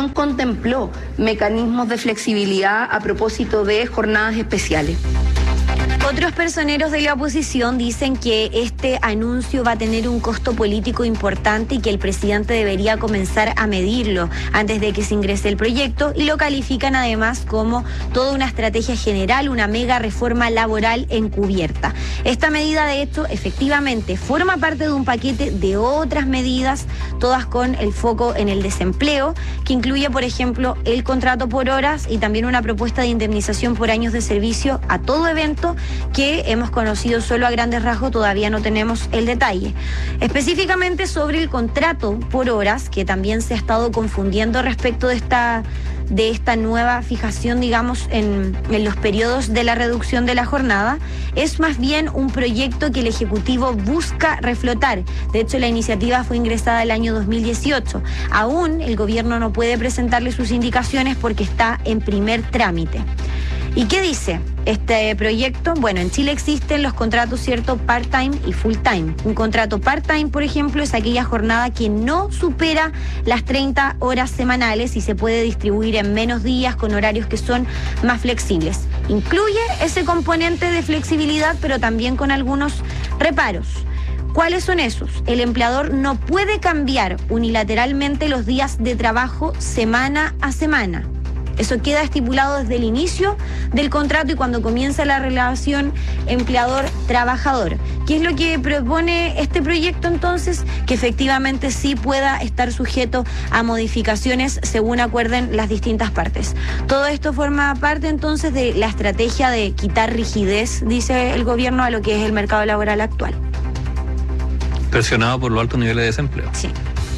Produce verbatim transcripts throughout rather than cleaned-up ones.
legislación contempló mecanismos de flexibilidad a propósito de jornadas especiales. Otros personeros de la oposición dicen que este anuncio va a tener un costo político importante y que el presidente debería comenzar a medirlo antes de que se ingrese el proyecto, y lo califican además como toda una estrategia general, una mega reforma laboral encubierta. Esta medida, de hecho, efectivamente forma parte de un paquete de otras medidas, todas con el foco en el desempleo, que incluye, por ejemplo, el contrato por horas y también una propuesta de indemnización por años de servicio a todo evento que hemos conocido solo a grandes rasgos, todavía no tenemos el detalle. Específicamente sobre el contrato por horas, que también se ha estado confundiendo respecto de esta, de esta nueva fijación, digamos, en, en los periodos de la reducción de la jornada, es más bien un proyecto que el Ejecutivo busca reflotar. De hecho, la iniciativa fue ingresada el año dos mil dieciocho. Aún el gobierno no puede presentarle sus indicaciones porque está en primer trámite. ¿Y qué dice este proyecto? Bueno, en Chile existen los contratos, ¿cierto?, part-time y full-time. Un contrato part-time, por ejemplo, es aquella jornada que no supera las treinta horas semanales y se puede distribuir en menos días con horarios que son más flexibles. Incluye ese componente de flexibilidad, pero también con algunos reparos. ¿Cuáles son esos? El empleador no puede cambiar unilateralmente los días de trabajo semana a semana. Eso queda estipulado desde el inicio del contrato y cuando comienza la relación empleador-trabajador. ¿Qué es lo que propone este proyecto entonces? Que efectivamente sí pueda estar sujeto a modificaciones según acuerden las distintas partes. Todo esto forma parte entonces de la estrategia de quitar rigidez, dice el gobierno, a lo que es el mercado laboral actual. Presionado por los altos niveles de desempleo. Sí.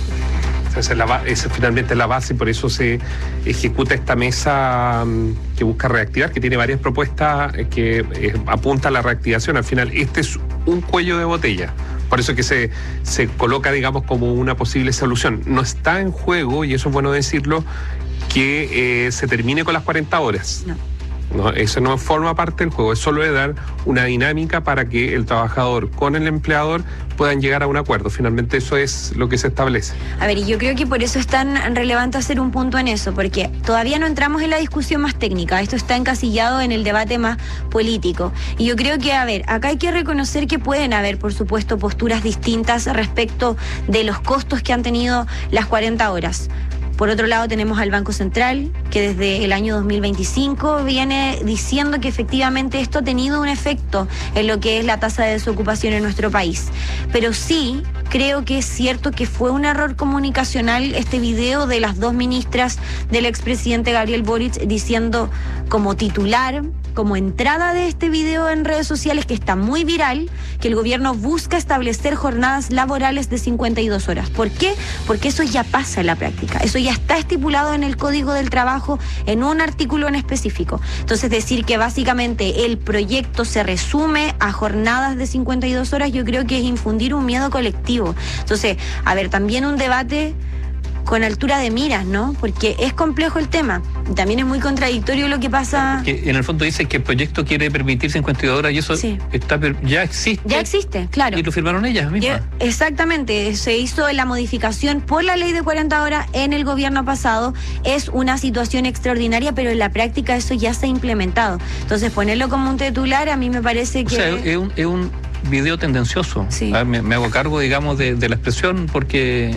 Esa es, la, esa es finalmente la base, por eso se ejecuta esta mesa um, que busca reactivar, que tiene varias propuestas eh, que eh, apuntan a la reactivación. Al final, este es un cuello de botella. Por eso que se, se coloca, digamos, como una posible solución. No está en juego, y eso es bueno decirlo, que eh, se termine con las cuarenta horas. No. No, eso no forma parte del juego, es solo de dar una dinámica para que el trabajador con el empleador puedan llegar a un acuerdo. Finalmente eso es lo que se establece. A ver, y yo creo que por eso es tan relevante hacer un punto en eso, porque todavía no entramos en la discusión más técnica, esto está encasillado en el debate más político. Y yo creo que, a ver, acá hay que reconocer que pueden haber, por supuesto, posturas distintas respecto de los costos que han tenido las cuarenta horas. Por otro lado, tenemos al Banco Central, que desde el año dos mil veinticinco viene diciendo que efectivamente esto ha tenido un efecto en lo que es la tasa de desocupación en nuestro país. Pero sí, creo que es cierto que fue un error comunicacional este video de las dos ministras del expresidente Gabriel Boric diciendo como titular, como entrada de este video en redes sociales, que está muy viral, que el gobierno busca establecer jornadas laborales de cincuenta y dos horas. ¿Por qué? Porque eso ya pasa en la práctica, eso ya está estipulado en el Código del Trabajo en un artículo en específico. Entonces, decir que básicamente el proyecto se resume a jornadas de cincuenta y dos horas, yo creo que es infundir un miedo colectivo. Entonces, a ver, también un debate con altura de miras, ¿no? Porque es complejo el tema. Y también es muy contradictorio lo que pasa. Que en el fondo dice que el proyecto quiere permitir cincuenta y dos horas y eso sí. está, ya existe. Ya existe, claro. Y lo firmaron ellas mismas. Exactamente. Se hizo la modificación por la ley de cuarenta horas en el gobierno pasado. Es una situación extraordinaria, pero en la práctica eso ya se ha implementado. Entonces, ponerlo como un titular a mí me parece que... O sea, es un, es un video tendencioso. Sí. A ver, me, me hago cargo, digamos, de, de la expresión porque...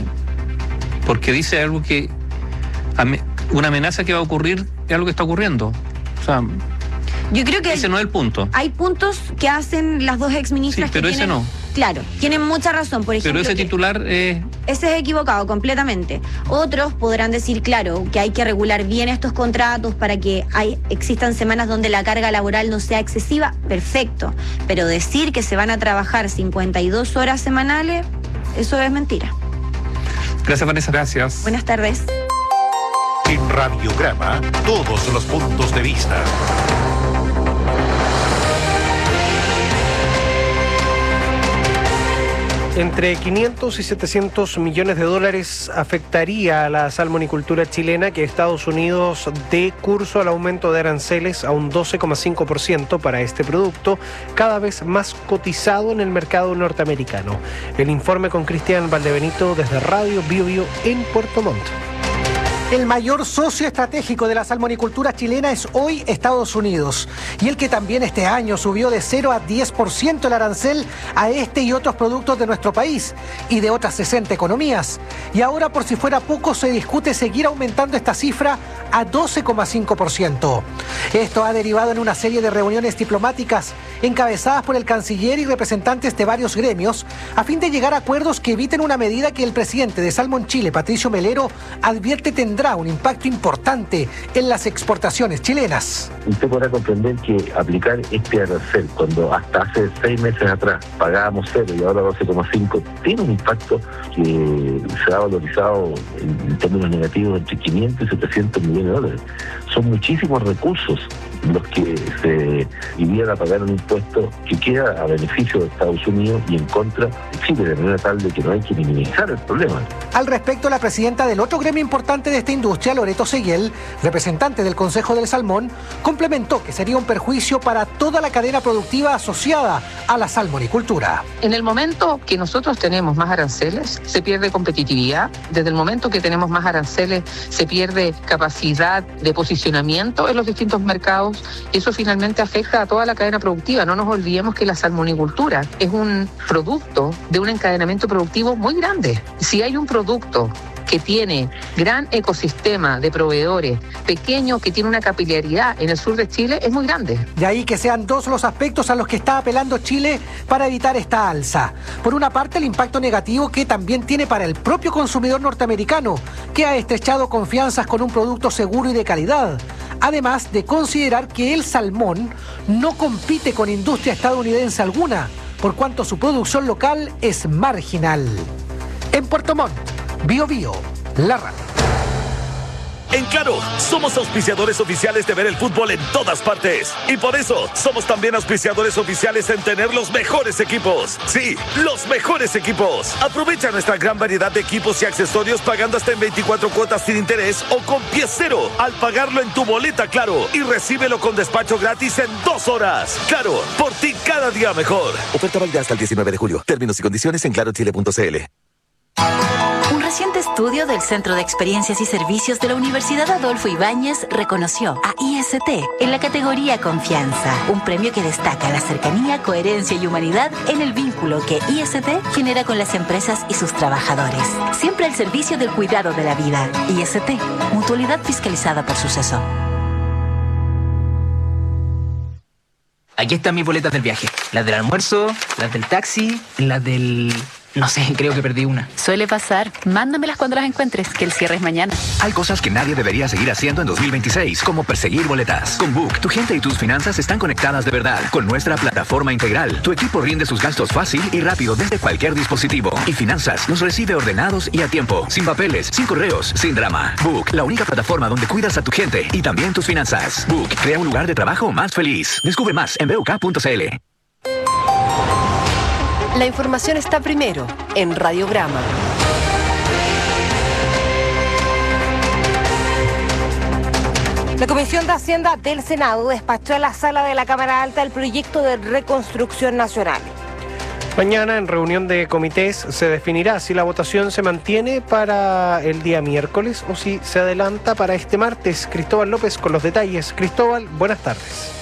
porque dice algo que, una amenaza que va a ocurrir, es algo que está ocurriendo. O sea, yo creo que ese no es el punto. Hay puntos que hacen las dos exministras sí, pero que ese tienen, no. Claro, tienen mucha razón, por ejemplo. Pero ese titular es... Ese es equivocado completamente. Otros podrán decir, claro, que hay que regular bien estos contratos para que hay, existan semanas donde la carga laboral no sea excesiva, perfecto. Pero decir que se van a trabajar cincuenta y dos horas semanales, eso es mentira. Gracias, Vanessa. Gracias. Buenas tardes. En Radiograma, todos los puntos de vista. Entre quinientos y setecientos millones de dólares afectaría a la salmonicultura chilena que Estados Unidos dé curso al aumento de aranceles a un doce coma cinco por ciento para este producto, cada vez más cotizado en el mercado norteamericano. El informe con Cristian Valdebenito desde Radio Bio Bio en Puerto Montt. El mayor socio estratégico de la salmonicultura chilena es hoy Estados Unidos, y el que también este año subió de cero a diez por ciento el arancel a este y otros productos de nuestro país y de otras sesenta economías. Y ahora, por si fuera poco, se discute seguir aumentando esta cifra a doce coma cinco por ciento. Esto ha derivado en una serie de reuniones diplomáticas encabezadas por el canciller y representantes de varios gremios a fin de llegar a acuerdos que eviten una medida que el presidente de Salmon Chile, Patricio Melero, advierte tendrá un impacto importante en las exportaciones chilenas. Usted podrá comprender que aplicar este arancel, cuando hasta hace seis meses atrás pagábamos cero y ahora doce coma cinco, tiene un impacto que se ha valorizado en términos negativos entre quinientos y setecientos millones de dólares. Son muchísimos recursos los que se irían a pagar un impuesto que queda a beneficio de Estados Unidos y en contra de Chile, de manera tal de que no hay que minimizar el problema. Al respecto, la presidenta del otro gremio importante de esta industria, Loreto Seguel, representante del Consejo del Salmón, complementó que sería un perjuicio para toda la cadena productiva asociada a la salmonicultura. En el momento que nosotros tenemos más aranceles, se pierde competitividad. Desde el momento que tenemos más aranceles, se pierde capacidad de posicionamiento en los distintos mercados. Eso finalmente afecta a toda la cadena productiva. No nos olvidemos que la salmonicultura es un producto de un encadenamiento productivo muy grande. Si hay un producto que tiene gran ecosistema de proveedores, pequeño, que tiene una capilaridad en el sur de Chile, es muy grande. De ahí que sean dos los aspectos a los que está apelando Chile para evitar esta alza. Por una parte, el impacto negativo que también tiene para el propio consumidor norteamericano, que ha estrechado confianzas con un producto seguro y de calidad. Además de considerar que el salmón no compite con industria estadounidense alguna, por cuanto su producción local es marginal. En Puerto Montt, Bio Bio, la radio. En Claro, somos auspiciadores oficiales de ver el fútbol en todas partes. Y por eso, somos también auspiciadores oficiales en tener los mejores equipos. Sí, los mejores equipos. Aprovecha nuestra gran variedad de equipos y accesorios pagando hasta en veinticuatro cuotas sin interés o con pie cero al pagarlo en tu boleta Claro. Y recíbelo con despacho gratis en dos horas. Claro, por ti cada día mejor. Oferta válida hasta el diecinueve de julio. Términos y condiciones en claro chile punto c l. Un reciente estudio del Centro de Experiencias y Servicios de la Universidad Adolfo Ibáñez reconoció a I S T en la categoría Confianza, un premio que destaca la cercanía, coherencia y humanidad en el vínculo que I S T genera con las empresas y sus trabajadores. Siempre al servicio del cuidado de la vida. I S T, mutualidad fiscalizada por Suceso. Aquí están mis boletas del viaje. Las del almuerzo, las del taxi, las del... No sé, creo que perdí una. Suele pasar. Mándamelas cuando las encuentres, que el cierre es mañana. Hay cosas que nadie debería seguir haciendo en dos mil veintiséis, como perseguir boletas. Con Book, tu gente y tus finanzas están conectadas de verdad. Con nuestra plataforma integral, tu equipo rinde sus gastos fácil y rápido desde cualquier dispositivo. Y Finanzas los recibe ordenados y a tiempo, sin papeles, sin correos, sin drama. Book, la única plataforma donde cuidas a tu gente y también tus finanzas. Book, crea un lugar de trabajo más feliz. Descubre más en b u k punto c l. La información está primero en Radiograma. La Comisión de Hacienda del Senado despachó a la sala de la Cámara Alta el proyecto de reconstrucción nacional. Mañana, en reunión de comités, se definirá si la votación se mantiene para el día miércoles o si se adelanta para este martes. Cristóbal López con los detalles. Cristóbal, buenas tardes.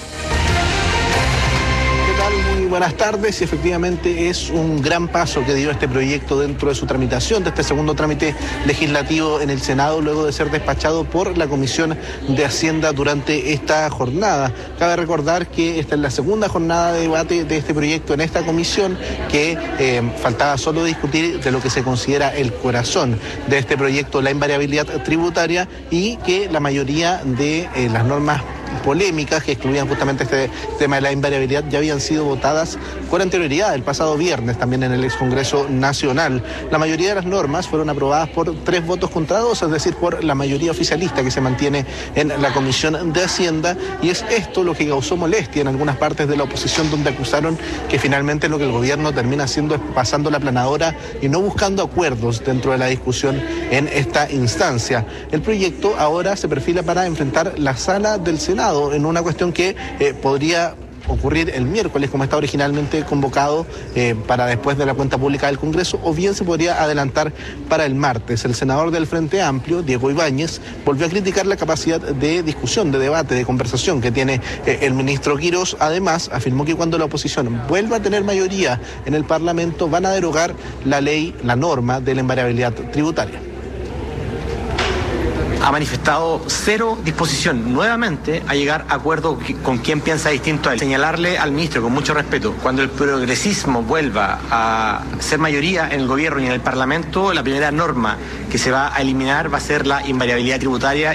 Muy buenas tardes. Efectivamente es un gran paso que dio este proyecto dentro de su tramitación, de este segundo trámite legislativo en el Senado, luego de ser despachado por la Comisión de Hacienda durante esta jornada. Cabe recordar que esta es la segunda jornada de debate de este proyecto en esta comisión, que eh, faltaba solo discutir de lo que se considera el corazón de este proyecto, la invariabilidad tributaria, y que la mayoría de eh, las normas polémicas que excluían justamente este tema de la invariabilidad ya habían sido votadas con anterioridad el pasado viernes también en el ex Congreso Nacional. La mayoría de las normas fueron aprobadas por tres votos contra dos, es decir, por la mayoría oficialista que se mantiene en la Comisión de Hacienda, y es esto lo que causó molestia en algunas partes de la oposición, donde acusaron que finalmente lo que el gobierno termina haciendo es pasando la planadora y no buscando acuerdos dentro de la discusión en esta instancia. El proyecto ahora se perfila para enfrentar la sala del Senado en una cuestión que eh, podría ocurrir el miércoles, como está originalmente convocado eh, para después de la cuenta pública del Congreso, o bien se podría adelantar para el martes. El senador del Frente Amplio, Diego Ibáñez, volvió a criticar la capacidad de discusión, de debate, de conversación que tiene eh, el ministro Quirós. Además, afirmó que cuando la oposición vuelva a tener mayoría en el Parlamento, van a derogar la ley, la norma de la invariabilidad tributaria. Ha manifestado cero disposición nuevamente a llegar a acuerdo con quien piensa distinto a él. Señalarle al ministro con mucho respeto, cuando el progresismo vuelva a ser mayoría en el gobierno y en el Parlamento, la primera norma que se va a eliminar va a ser la invariabilidad tributaria.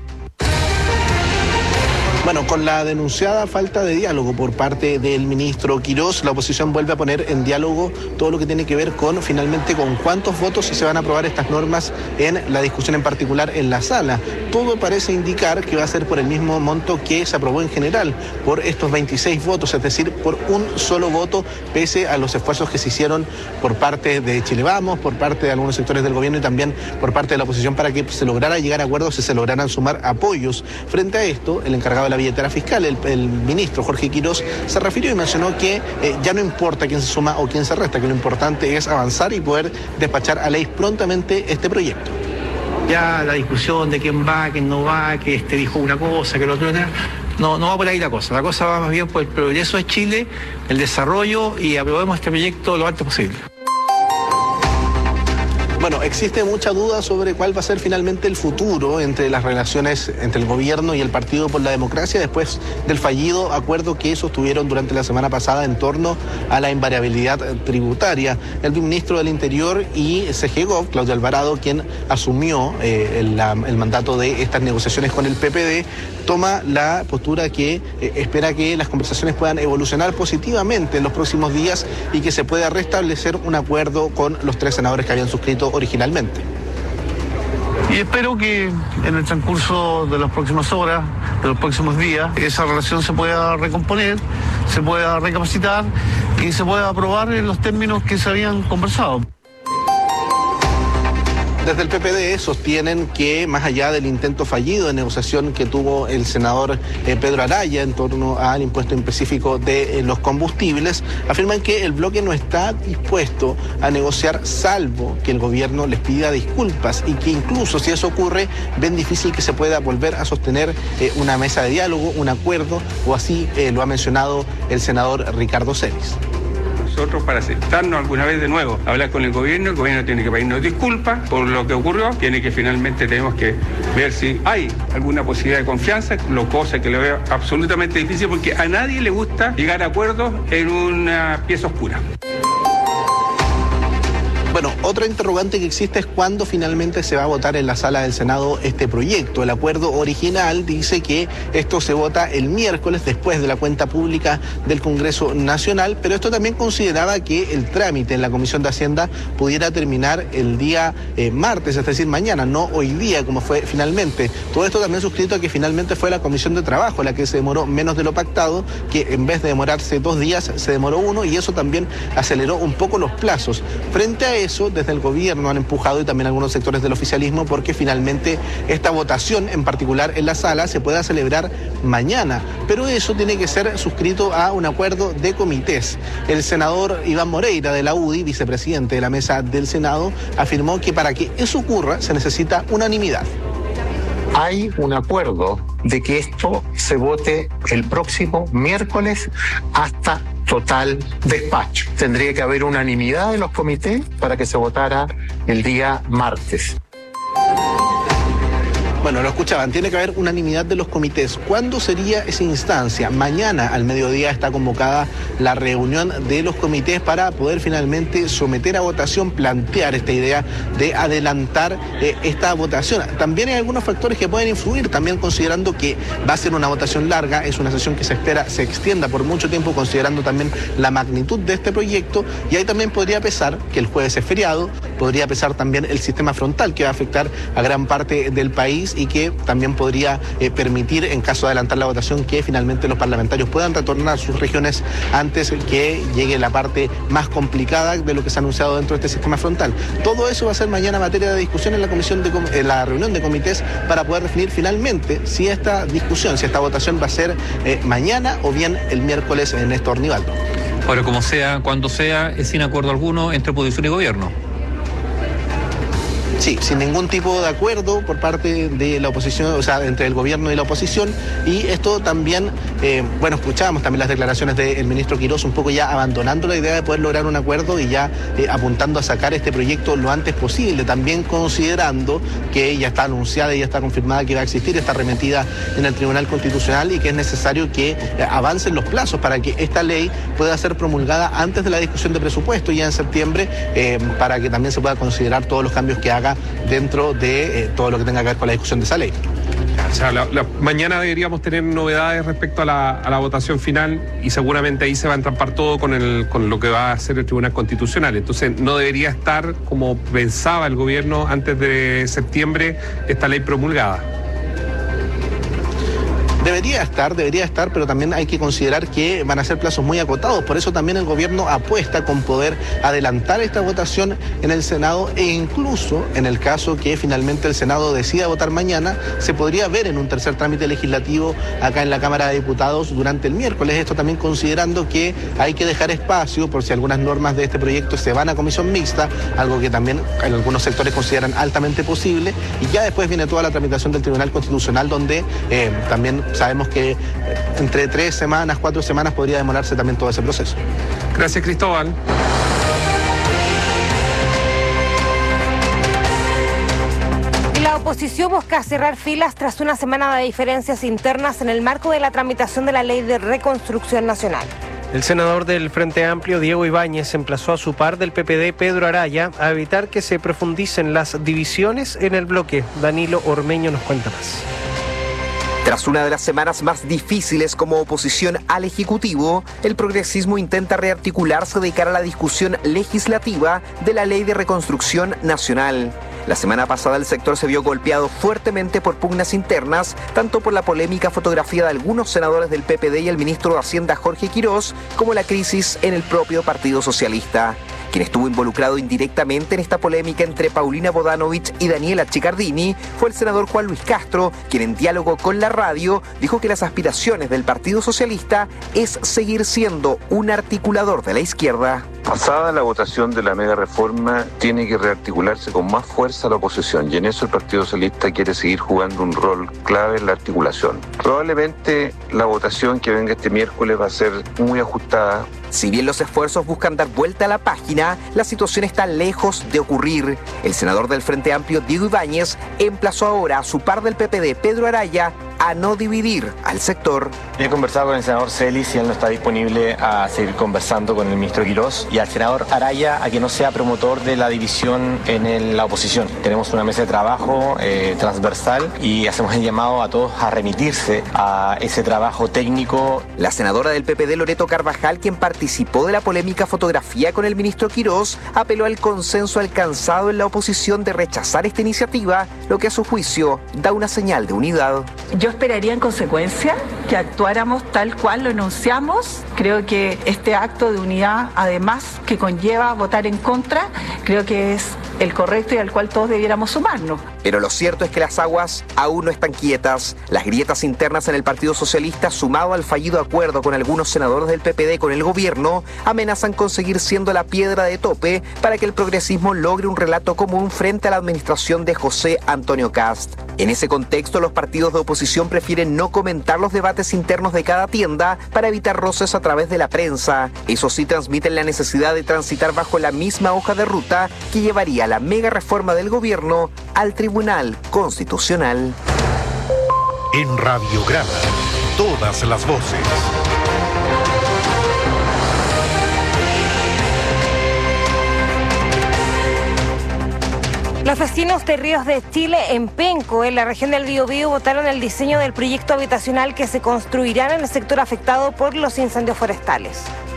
Bueno, con la denunciada falta de diálogo por parte del ministro Quirós, la oposición vuelve a poner en diálogo todo lo que tiene que ver con, finalmente, con cuántos votos se van a aprobar estas normas en la discusión en particular en la sala. Todo parece indicar que va a ser por el mismo monto que se aprobó en general, por estos veintiséis votos, es decir, por un solo voto, pese a los esfuerzos que se hicieron por parte de Chile Vamos, por parte de algunos sectores del gobierno y también por parte de la oposición para que se lograra llegar a acuerdos y se lograran sumar apoyos. Frente a esto, el encargado de la billetera fiscal, el, el ministro Jorge Quirós, se refirió y mencionó que eh, ya no importa quién se suma o quién se resta, que lo importante es avanzar y poder despachar a ley prontamente este proyecto. Ya la discusión de quién va, quién no va, que este dijo una cosa, que el otro otra, no, no va por ahí la cosa. La cosa va más bien por el progreso de Chile, el desarrollo, y aprobemos este proyecto lo antes posible. Bueno, existe mucha duda sobre cuál va a ser finalmente el futuro entre las relaciones entre el gobierno y el Partido por la Democracia después del fallido acuerdo que sostuvieron durante la semana pasada en torno a la invariabilidad tributaria. El ministro del Interior y C G Gov, Claudio Alvarado, quien asumió eh, el, la, el mandato de estas negociaciones con el P P D, toma la postura que eh, espera que las conversaciones puedan evolucionar positivamente en los próximos días y que se pueda restablecer un acuerdo con los tres senadores que habían suscrito originalmente. Y espero que en el transcurso de las próximas horas, de los próximos días, esa relación se pueda recomponer, se pueda recapacitar y se pueda aprobar en los términos que se habían conversado. Desde el P P D sostienen que, más allá del intento fallido de negociación que tuvo el senador eh, Pedro Araya en torno al impuesto específico de eh, los combustibles, afirman que el bloque no está dispuesto a negociar salvo que el gobierno les pida disculpas y que incluso si eso ocurre, ven difícil que se pueda volver a sostener eh, una mesa de diálogo, un acuerdo, o así eh, lo ha mencionado el senador Ricardo Celis. Nosotros, para sentarnos alguna vez de nuevo, hablar con el gobierno, el gobierno tiene que pedirnos disculpas por lo que ocurrió, tiene que finalmente tenemos que ver si hay alguna posibilidad de confianza, lo cosa que lo veo absolutamente difícil porque a nadie le gusta llegar a acuerdos en una pieza oscura. Bueno, otra interrogante que existe es cuándo finalmente se va a votar en la sala del Senado este proyecto. El acuerdo original dice que esto se vota el miércoles después de la cuenta pública del Congreso Nacional, pero esto también consideraba que el trámite en la Comisión de Hacienda pudiera terminar el día eh, martes, es decir, mañana, no hoy día como fue finalmente. Todo esto también suscrito a que finalmente fue la Comisión de Trabajo la que se demoró menos de lo pactado, que en vez de demorarse dos días se demoró uno y eso también aceleró un poco los plazos. Frente a eso, desde el gobierno han empujado y también algunos sectores del oficialismo porque finalmente esta votación en particular en la sala se pueda celebrar mañana, pero eso tiene que ser suscrito a un acuerdo de comités. El senador Iván Moreira de la U D I, vicepresidente de la mesa del Senado, afirmó que para que eso ocurra se necesita unanimidad. Hay un acuerdo de que esto se vote el próximo miércoles hasta total despacho. Tendría que haber unanimidad de los comités para que se votara el día martes. Bueno, lo escuchaban, tiene que haber unanimidad de los comités. ¿Cuándo sería esa instancia? Mañana al mediodía está convocada la reunión de los comités para poder finalmente someter a votación, plantear esta idea de adelantar eh, esta votación. También hay algunos factores que pueden influir, también considerando que va a ser una votación larga, es una sesión que se espera se extienda por mucho tiempo, considerando también la magnitud de este proyecto, y ahí también podría pesar que el jueves es feriado, podría pesar también el sistema frontal, que va a afectar a gran parte del país y que también podría eh, permitir, en caso de adelantar la votación, que finalmente los parlamentarios puedan retornar a sus regiones antes que llegue la parte más complicada de lo que se ha anunciado dentro de este sistema frontal. Todo eso va a ser mañana materia de discusión en la comisión de en la reunión de comités para poder definir finalmente si esta discusión, si esta votación va a ser eh, mañana o bien el miércoles en Néstor Nivaldo. Ahora, como sea, cuando sea, es sin acuerdo alguno entre oposición y gobierno. Sí, sin ningún tipo de acuerdo por parte de la oposición, o sea, entre el gobierno y la oposición. Y esto también, eh, bueno, escuchábamos también las declaraciones del ministro Quirós, un poco ya abandonando la idea de poder lograr un acuerdo y ya eh, apuntando a sacar este proyecto lo antes posible, también considerando que ya está anunciada y ya está confirmada que va a existir, está arremetida en el Tribunal Constitucional y que es necesario que eh, avancen los plazos para que esta ley pueda ser promulgada antes de la discusión de presupuesto ya en septiembre, eh, para que también se pueda considerar todos los cambios que haga dentro de eh, todo lo que tenga que ver con la discusión de esa ley. O sea, la, la, mañana deberíamos tener novedades respecto a la, a la votación final y seguramente ahí se va a entrampar todo con, el, con lo que va a hacer el Tribunal Constitucional. Entonces no debería estar, como pensaba el gobierno antes de septiembre, esta ley promulgada. Debería estar, debería estar, pero también hay que considerar que van a ser plazos muy acotados. Por eso también el gobierno apuesta con poder adelantar esta votación en el Senado e incluso en el caso que finalmente el Senado decida votar mañana, se podría ver en un tercer trámite legislativo acá en la Cámara de Diputados durante el miércoles. Esto también considerando que hay que dejar espacio por si algunas normas de este proyecto se van a comisión mixta, algo que también en algunos sectores consideran altamente posible, y ya después viene toda la tramitación del Tribunal Constitucional, donde eh, también sabemos que entre tres semanas, cuatro semanas podría demorarse también todo ese proceso. Gracias, Cristóbal. La oposición busca cerrar filas tras una semana de diferencias internas en el marco de la tramitación de la Ley de Reconstrucción Nacional. El senador del Frente Amplio, Diego Ibáñez, emplazó a su par del P P D, Pedro Araya, a evitar que se profundicen las divisiones en el bloque. Danilo Ormeño nos cuenta más. Tras una de las semanas más difíciles como oposición al Ejecutivo, el progresismo intenta rearticularse de cara a la discusión legislativa de la Ley de Reconstrucción Nacional. La semana pasada el sector se vio golpeado fuertemente por pugnas internas, tanto por la polémica fotografía de algunos senadores del P P D y el ministro de Hacienda Jorge Quirós, como la crisis en el propio Partido Socialista. Quien estuvo involucrado indirectamente en esta polémica entre Paulina Bodanovich y Daniela Chicardini fue el senador Juan Luis Castro, quien en diálogo con la radio dijo que las aspiraciones del Partido Socialista es seguir siendo un articulador de la izquierda. Pasada la votación de la mega reforma, tiene que rearticularse con más fuerza la oposición, y en eso el Partido Socialista quiere seguir jugando un rol clave en la articulación. Probablemente la votación que venga este miércoles va a ser muy ajustada. Si bien los esfuerzos buscan dar vuelta a la página, la situación está lejos de ocurrir. El senador del Frente Amplio, Diego Ibáñez, emplazó ahora a su par del P P D, Pedro Araya, a no dividir al sector. He conversado con el senador Celis y él no está disponible a seguir conversando con el ministro Quirós, y al senador Araya a que no sea promotor de la división en el, la oposición. Tenemos una mesa de trabajo eh, transversal y hacemos el llamado a todos a remitirse a ese trabajo técnico. La senadora del P P D, Loreto Carvajal, quien participó de la polémica fotografía con el ministro Quirós, apeló al consenso alcanzado en la oposición de rechazar esta iniciativa, lo que a su juicio da una señal de unidad. Yo esperaría en consecuencia que actuáramos tal cual lo enunciamos. Creo que este acto de unidad, además que conlleva votar en contra, creo que es el correcto y al cual todos debiéramos sumarnos. Pero lo cierto es que las aguas aún no están quietas. Las grietas internas en el Partido Socialista, sumado al fallido acuerdo con algunos senadores del P P D con el gobierno, amenazan con seguir siendo la piedra de tope para que el progresismo logre un relato común frente a la administración de José Antonio Kast. En ese contexto, los partidos de oposición prefieren no comentar los debates internos de cada tienda para evitar roces a través de la prensa. Eso sí, transmiten la necesidad de transitar bajo la misma hoja de ruta que llevaría la mega reforma del gobierno al Tribunal Constitucional. En Radiograma, todas las voces. Los vecinos de Ríos de Chile en Penco, en la región del Biobío, votaron el diseño del proyecto habitacional que se construirá en el sector afectado por los incendios forestales.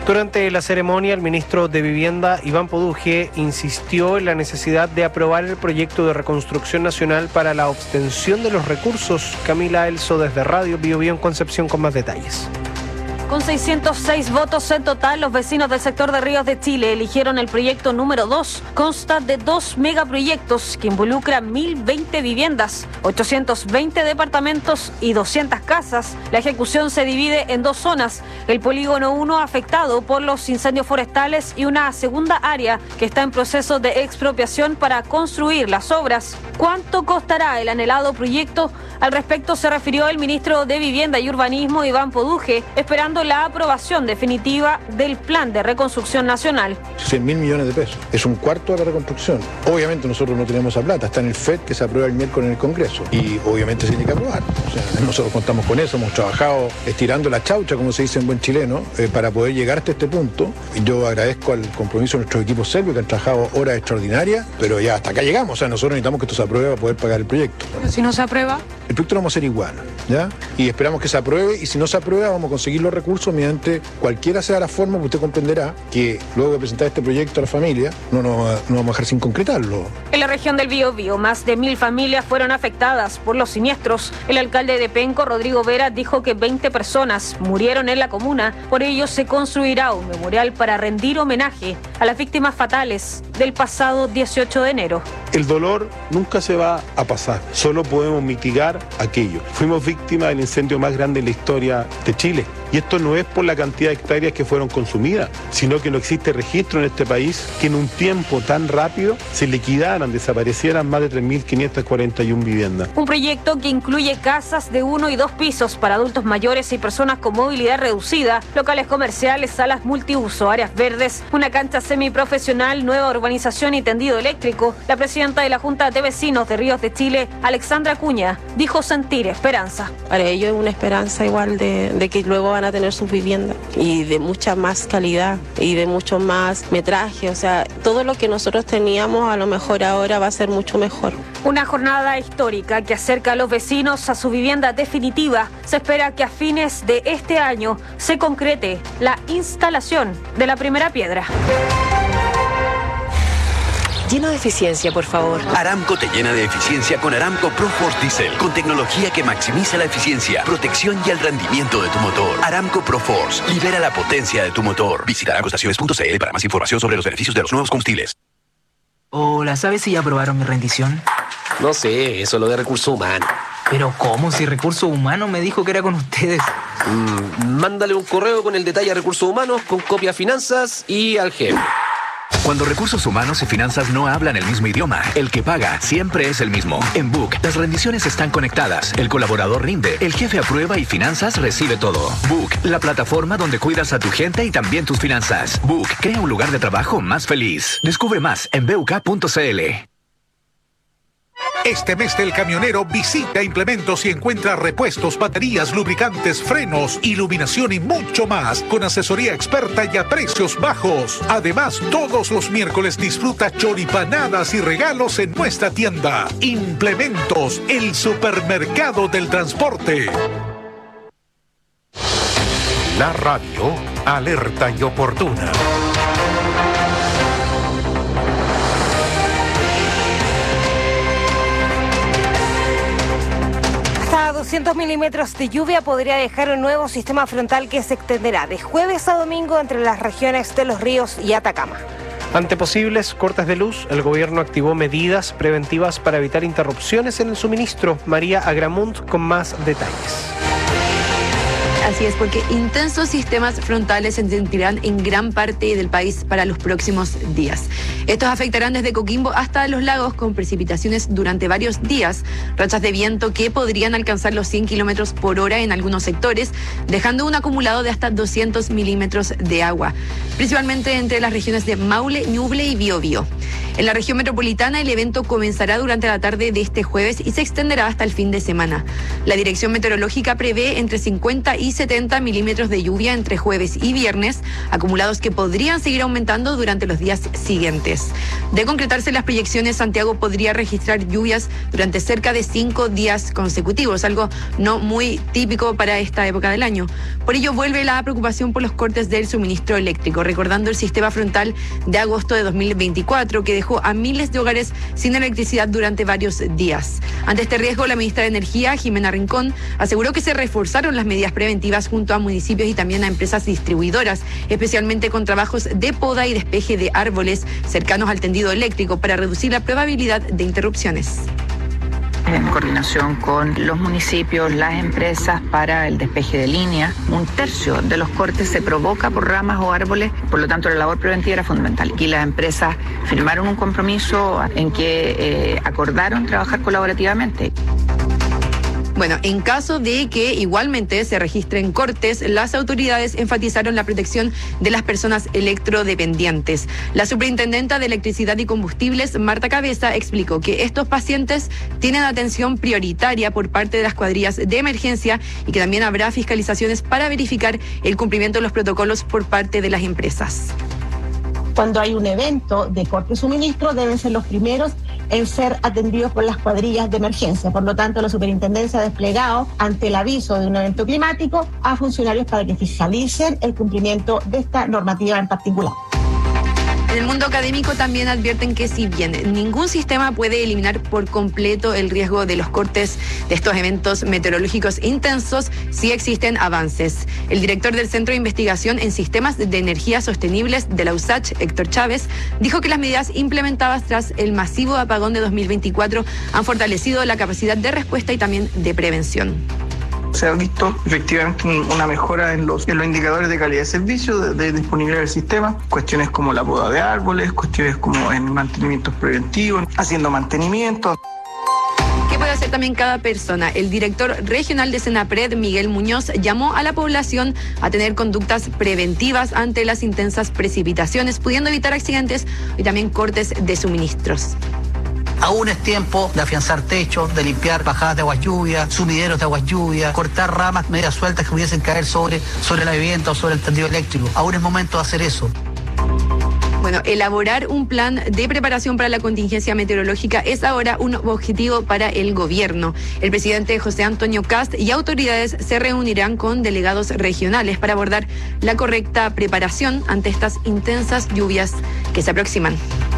Durante la ceremonia, el ministro de Vivienda, Iván Poduje, insistió en la necesidad de aprobar el proyecto de reconstrucción nacional para la obtención de los recursos. Camila Elso desde Radio Bio Bio en Concepción con más detalles. Con seiscientos seis votos en total, los vecinos del sector de Ríos de Chile eligieron el proyecto número dos. Consta de dos megaproyectos que involucran mil veinte viviendas, ochocientos veinte departamentos y doscientas casas. La ejecución se divide en dos zonas. El polígono uno afectado por los incendios forestales y una segunda área que está en proceso de expropiación para construir las obras. ¿Cuánto costará el anhelado proyecto? Al respecto se refirió el ministro de Vivienda y Urbanismo, Iván Poduje, esperando la aprobación definitiva del Plan de Reconstrucción Nacional. cien mil millones de pesos. Es un cuarto de la reconstrucción. Obviamente nosotros no tenemos esa plata. Está en el F E D que se aprueba el miércoles en el Congreso. Y obviamente se tiene que aprobar. O sea, nosotros contamos con eso. Hemos trabajado estirando la chaucha, como se dice en buen chileno, eh, para poder llegar hasta este punto. Yo agradezco al compromiso de nuestros equipos serbios que han trabajado horas extraordinarias, pero ya hasta acá llegamos. O sea, nosotros necesitamos que esto se apruebe para poder pagar el proyecto. Pero si no se aprueba... El proyecto lo vamos a hacer igual, ¿ya? Y esperamos que se apruebe, y si no se aprueba vamos a conseguir los recursos mediante cualquiera sea la forma, que usted comprenderá que luego de presentar este proyecto a la familia no nos no vamos a dejar sin concretarlo. En la región del Biobío, más de mil familias fueron afectadas por los siniestros. El alcalde de Penco, Rodrigo Vera, dijo que veinte personas murieron en la comuna. Por ello se construirá un memorial para rendir homenaje a las víctimas fatales del pasado dieciocho de enero. El dolor nunca se va a pasar, solo podemos mitigar aquello. Fuimos víctimas del incendio más grande en la historia de Chile. Y esto no es por la cantidad de hectáreas que fueron consumidas, sino que no existe registro en este país que en un tiempo tan rápido se liquidaran, desaparecieran más de tres mil quinientas cuarenta y una viviendas. Un proyecto que incluye casas de uno y dos pisos para adultos mayores y personas con movilidad reducida, locales comerciales, salas multiuso, áreas verdes, una cancha semiprofesional, nueva urbanización y tendido eléctrico. La presidenta de la Junta de Vecinos de Ríos de Chile, Alexandra Acuña, dijo sentir esperanza. Para ellos es una esperanza igual de, de que luego van a tener sus viviendas y de mucha más calidad y de mucho más metraje, o sea, todo lo que nosotros teníamos a lo mejor ahora va a ser mucho mejor. Una jornada histórica que acerca a los vecinos a su vivienda definitiva. Se espera que a fines de este año se concrete la instalación de la primera piedra. Lleno de eficiencia, por favor. Aramco te llena de eficiencia con Aramco ProForce Diesel, con tecnología que maximiza la eficiencia, protección y el rendimiento de tu motor. Aramco ProForce, libera la potencia de tu motor. Visita aramco estaciones punto c l para más información sobre los beneficios de los nuevos combustibles. Hola, ¿sabes si ya aprobaron mi rendición? No sé, eso es lo de recursos humanos. Pero ¿cómo? Si Recursos Humanos me dijo que era con ustedes. Mm, mándale un correo con el detalle a Recursos Humanos, con copia a Finanzas y al jefe. Cuando Recursos Humanos y Finanzas no hablan el mismo idioma, el que paga siempre es el mismo. En Book, las rendiciones están conectadas, el colaborador rinde, el jefe aprueba y Finanzas recibe todo. Book, la plataforma donde cuidas a tu gente y también tus finanzas. Book, crea un lugar de trabajo más feliz. Descubre más en b u k punto c l. Este mes del camionero visita Implementos y encuentra repuestos, baterías, lubricantes, frenos, iluminación y mucho más con asesoría experta y a precios bajos. Además, todos los miércoles disfruta choripanadas y regalos en nuestra tienda. Implementos, el supermercado del transporte. La radio alerta y oportuna. doscientos milímetros de lluvia podría dejar un nuevo sistema frontal que se extenderá de jueves a domingo entre las regiones de Los Ríos y Atacama. Ante posibles cortes de luz, el gobierno activó medidas preventivas para evitar interrupciones en el suministro. María Agramunt con más detalles. Así es, porque intensos sistemas frontales se sentirán en gran parte del país para los próximos días. Estos afectarán desde Coquimbo hasta Los Lagos con precipitaciones durante varios días, rachas de viento que podrían alcanzar los cien kilómetros por hora en algunos sectores, dejando un acumulado de hasta doscientos milímetros de agua, principalmente entre las regiones de Maule, Ñuble y Biobío. En la región metropolitana el evento comenzará durante la tarde de este jueves y se extenderá hasta el fin de semana. La Dirección Meteorológica prevé entre cincuenta y setenta milímetros de lluvia entre jueves y viernes, acumulados que podrían seguir aumentando durante los días siguientes. De concretarse las proyecciones, Santiago podría registrar lluvias durante cerca de cinco días consecutivos, algo no muy típico para esta época del año. Por ello vuelve la preocupación por los cortes del suministro eléctrico, recordando el sistema frontal de agosto de dos mil veinticuatro que dejó a miles de hogares sin electricidad durante varios días. Ante este riesgo, la ministra de Energía, Jimena Rincón, aseguró que se reforzaron las medidas preventivas junto a municipios y también a empresas distribuidoras, especialmente con trabajos de poda y despeje de árboles cercanos al tendido eléctrico para reducir la probabilidad de interrupciones. En coordinación con los municipios, las empresas para el despeje de línea. Un tercio de los cortes se provoca por ramas o árboles, por lo tanto la labor preventiva era fundamental. Y las empresas firmaron un compromiso en que eh, acordaron trabajar colaborativamente. Bueno, en caso de que igualmente se registren cortes, las autoridades enfatizaron la protección de las personas electrodependientes. La superintendenta de Electricidad y Combustibles, Marta Cabeza, explicó que estos pacientes tienen atención prioritaria por parte de las cuadrillas de emergencia y que también habrá fiscalizaciones para verificar el cumplimiento de los protocolos por parte de las empresas. Cuando hay un evento de corte de suministro, deben ser los primeros en ser atendidos por las cuadrillas de emergencia. Por lo tanto, la superintendencia ha desplegado, ante el aviso de un evento climático, a funcionarios para que fiscalicen el cumplimiento de esta normativa en particular. En el mundo académico también advierten que si bien ningún sistema puede eliminar por completo el riesgo de los cortes de estos eventos meteorológicos intensos, sí existen avances. El director del Centro de Investigación en Sistemas de Energía Sostenibles de la U S A C H, Héctor Chávez, dijo que las medidas implementadas tras el masivo apagón de dos mil veinticuatro han fortalecido la capacidad de respuesta y también de prevención. Se ha visto efectivamente una mejora en los, en los indicadores de calidad de servicio, de, de disponibilidad del sistema, cuestiones como la poda de árboles, cuestiones como en mantenimientos preventivos, haciendo mantenimiento. ¿Qué puede hacer también cada persona? El director regional de Senapred, Miguel Muñoz, llamó a la población a tener conductas preventivas ante las intensas precipitaciones, pudiendo evitar accidentes y también cortes de suministros. Aún es tiempo de afianzar techos, de limpiar bajadas de aguas lluvias, sumideros de aguas lluvias, cortar ramas medias sueltas que pudiesen caer sobre, sobre la vivienda o sobre el tendido eléctrico. Aún es momento de hacer eso. Bueno, elaborar un plan de preparación para la contingencia meteorológica es ahora un objetivo para el gobierno. El presidente José Antonio Kast y autoridades se reunirán con delegados regionales para abordar la correcta preparación ante estas intensas lluvias que se aproximan.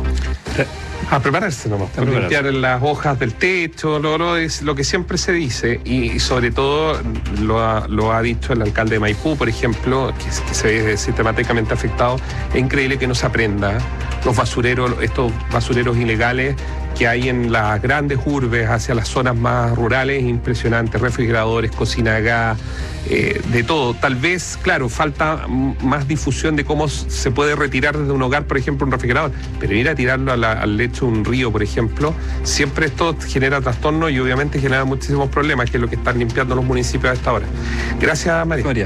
A prepararse nomás, a limpiar las hojas del techo, lo, lo, es lo que siempre se dice, y sobre todo lo ha, lo ha dicho el alcalde de Maipú, por ejemplo, que, que se ve sistemáticamente afectado. Es increíble que no se aprenda los basureros, estos basureros ilegales que hay en las grandes urbes hacia las zonas más rurales, impresionantes, refrigeradores, cocina a gas, eh, de todo. Tal vez, claro, falta más difusión de cómo se puede retirar desde un hogar, por ejemplo, un refrigerador, pero ir a tirarlo a la, al lecho de un río, por ejemplo, siempre esto genera trastorno y obviamente genera muchísimos problemas, que es lo que están limpiando los municipios a esta hora. Gracias, María. María.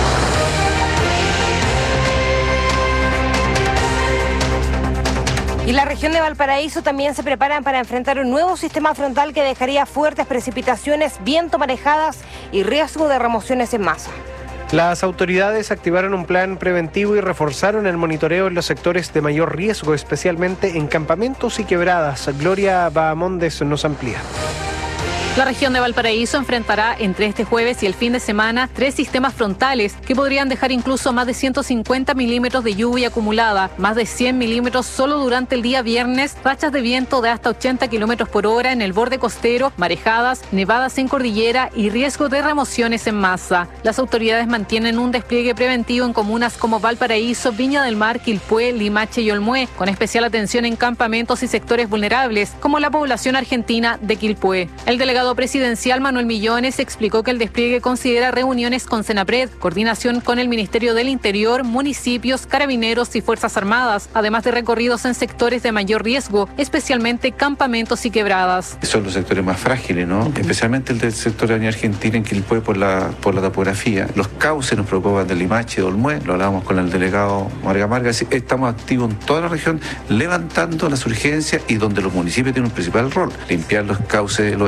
Y en la región de Valparaíso también se preparan para enfrentar un nuevo sistema frontal que dejaría fuertes precipitaciones, viento, marejadas y riesgo de remociones en masa. Las autoridades activaron un plan preventivo y reforzaron el monitoreo en los sectores de mayor riesgo, especialmente en campamentos y quebradas. Gloria Bahamondes nos amplía. La región de Valparaíso enfrentará entre este jueves y el fin de semana tres sistemas frontales que podrían dejar incluso más de ciento cincuenta milímetros de lluvia acumulada, más de cien milímetros solo durante el día viernes, rachas de viento de hasta ochenta kilómetros por hora en el borde costero, marejadas, nevadas en cordillera y riesgo de remociones en masa. Las autoridades mantienen un despliegue preventivo en comunas como Valparaíso, Viña del Mar, Quilpué, Limache y Olmué, con especial atención en campamentos y sectores vulnerables, como la población argentina de Quilpué. El delegado presidencial Manuel Millones explicó que el despliegue considera reuniones con Senapred, coordinación con el Ministerio del Interior, municipios, carabineros y Fuerzas Armadas, además de recorridos en sectores de mayor riesgo, especialmente campamentos y quebradas. Son los sectores más frágiles, ¿no? Especialmente el del sector de la Argentina en Quilpué por la, por la topografía. Los cauces nos preocupan de Limache, de Olmué, lo hablábamos con el delegado Marga Marga. Estamos activos en toda la región levantando las urgencias y donde los municipios tienen un principal rol, limpiar los cauces, los esteros,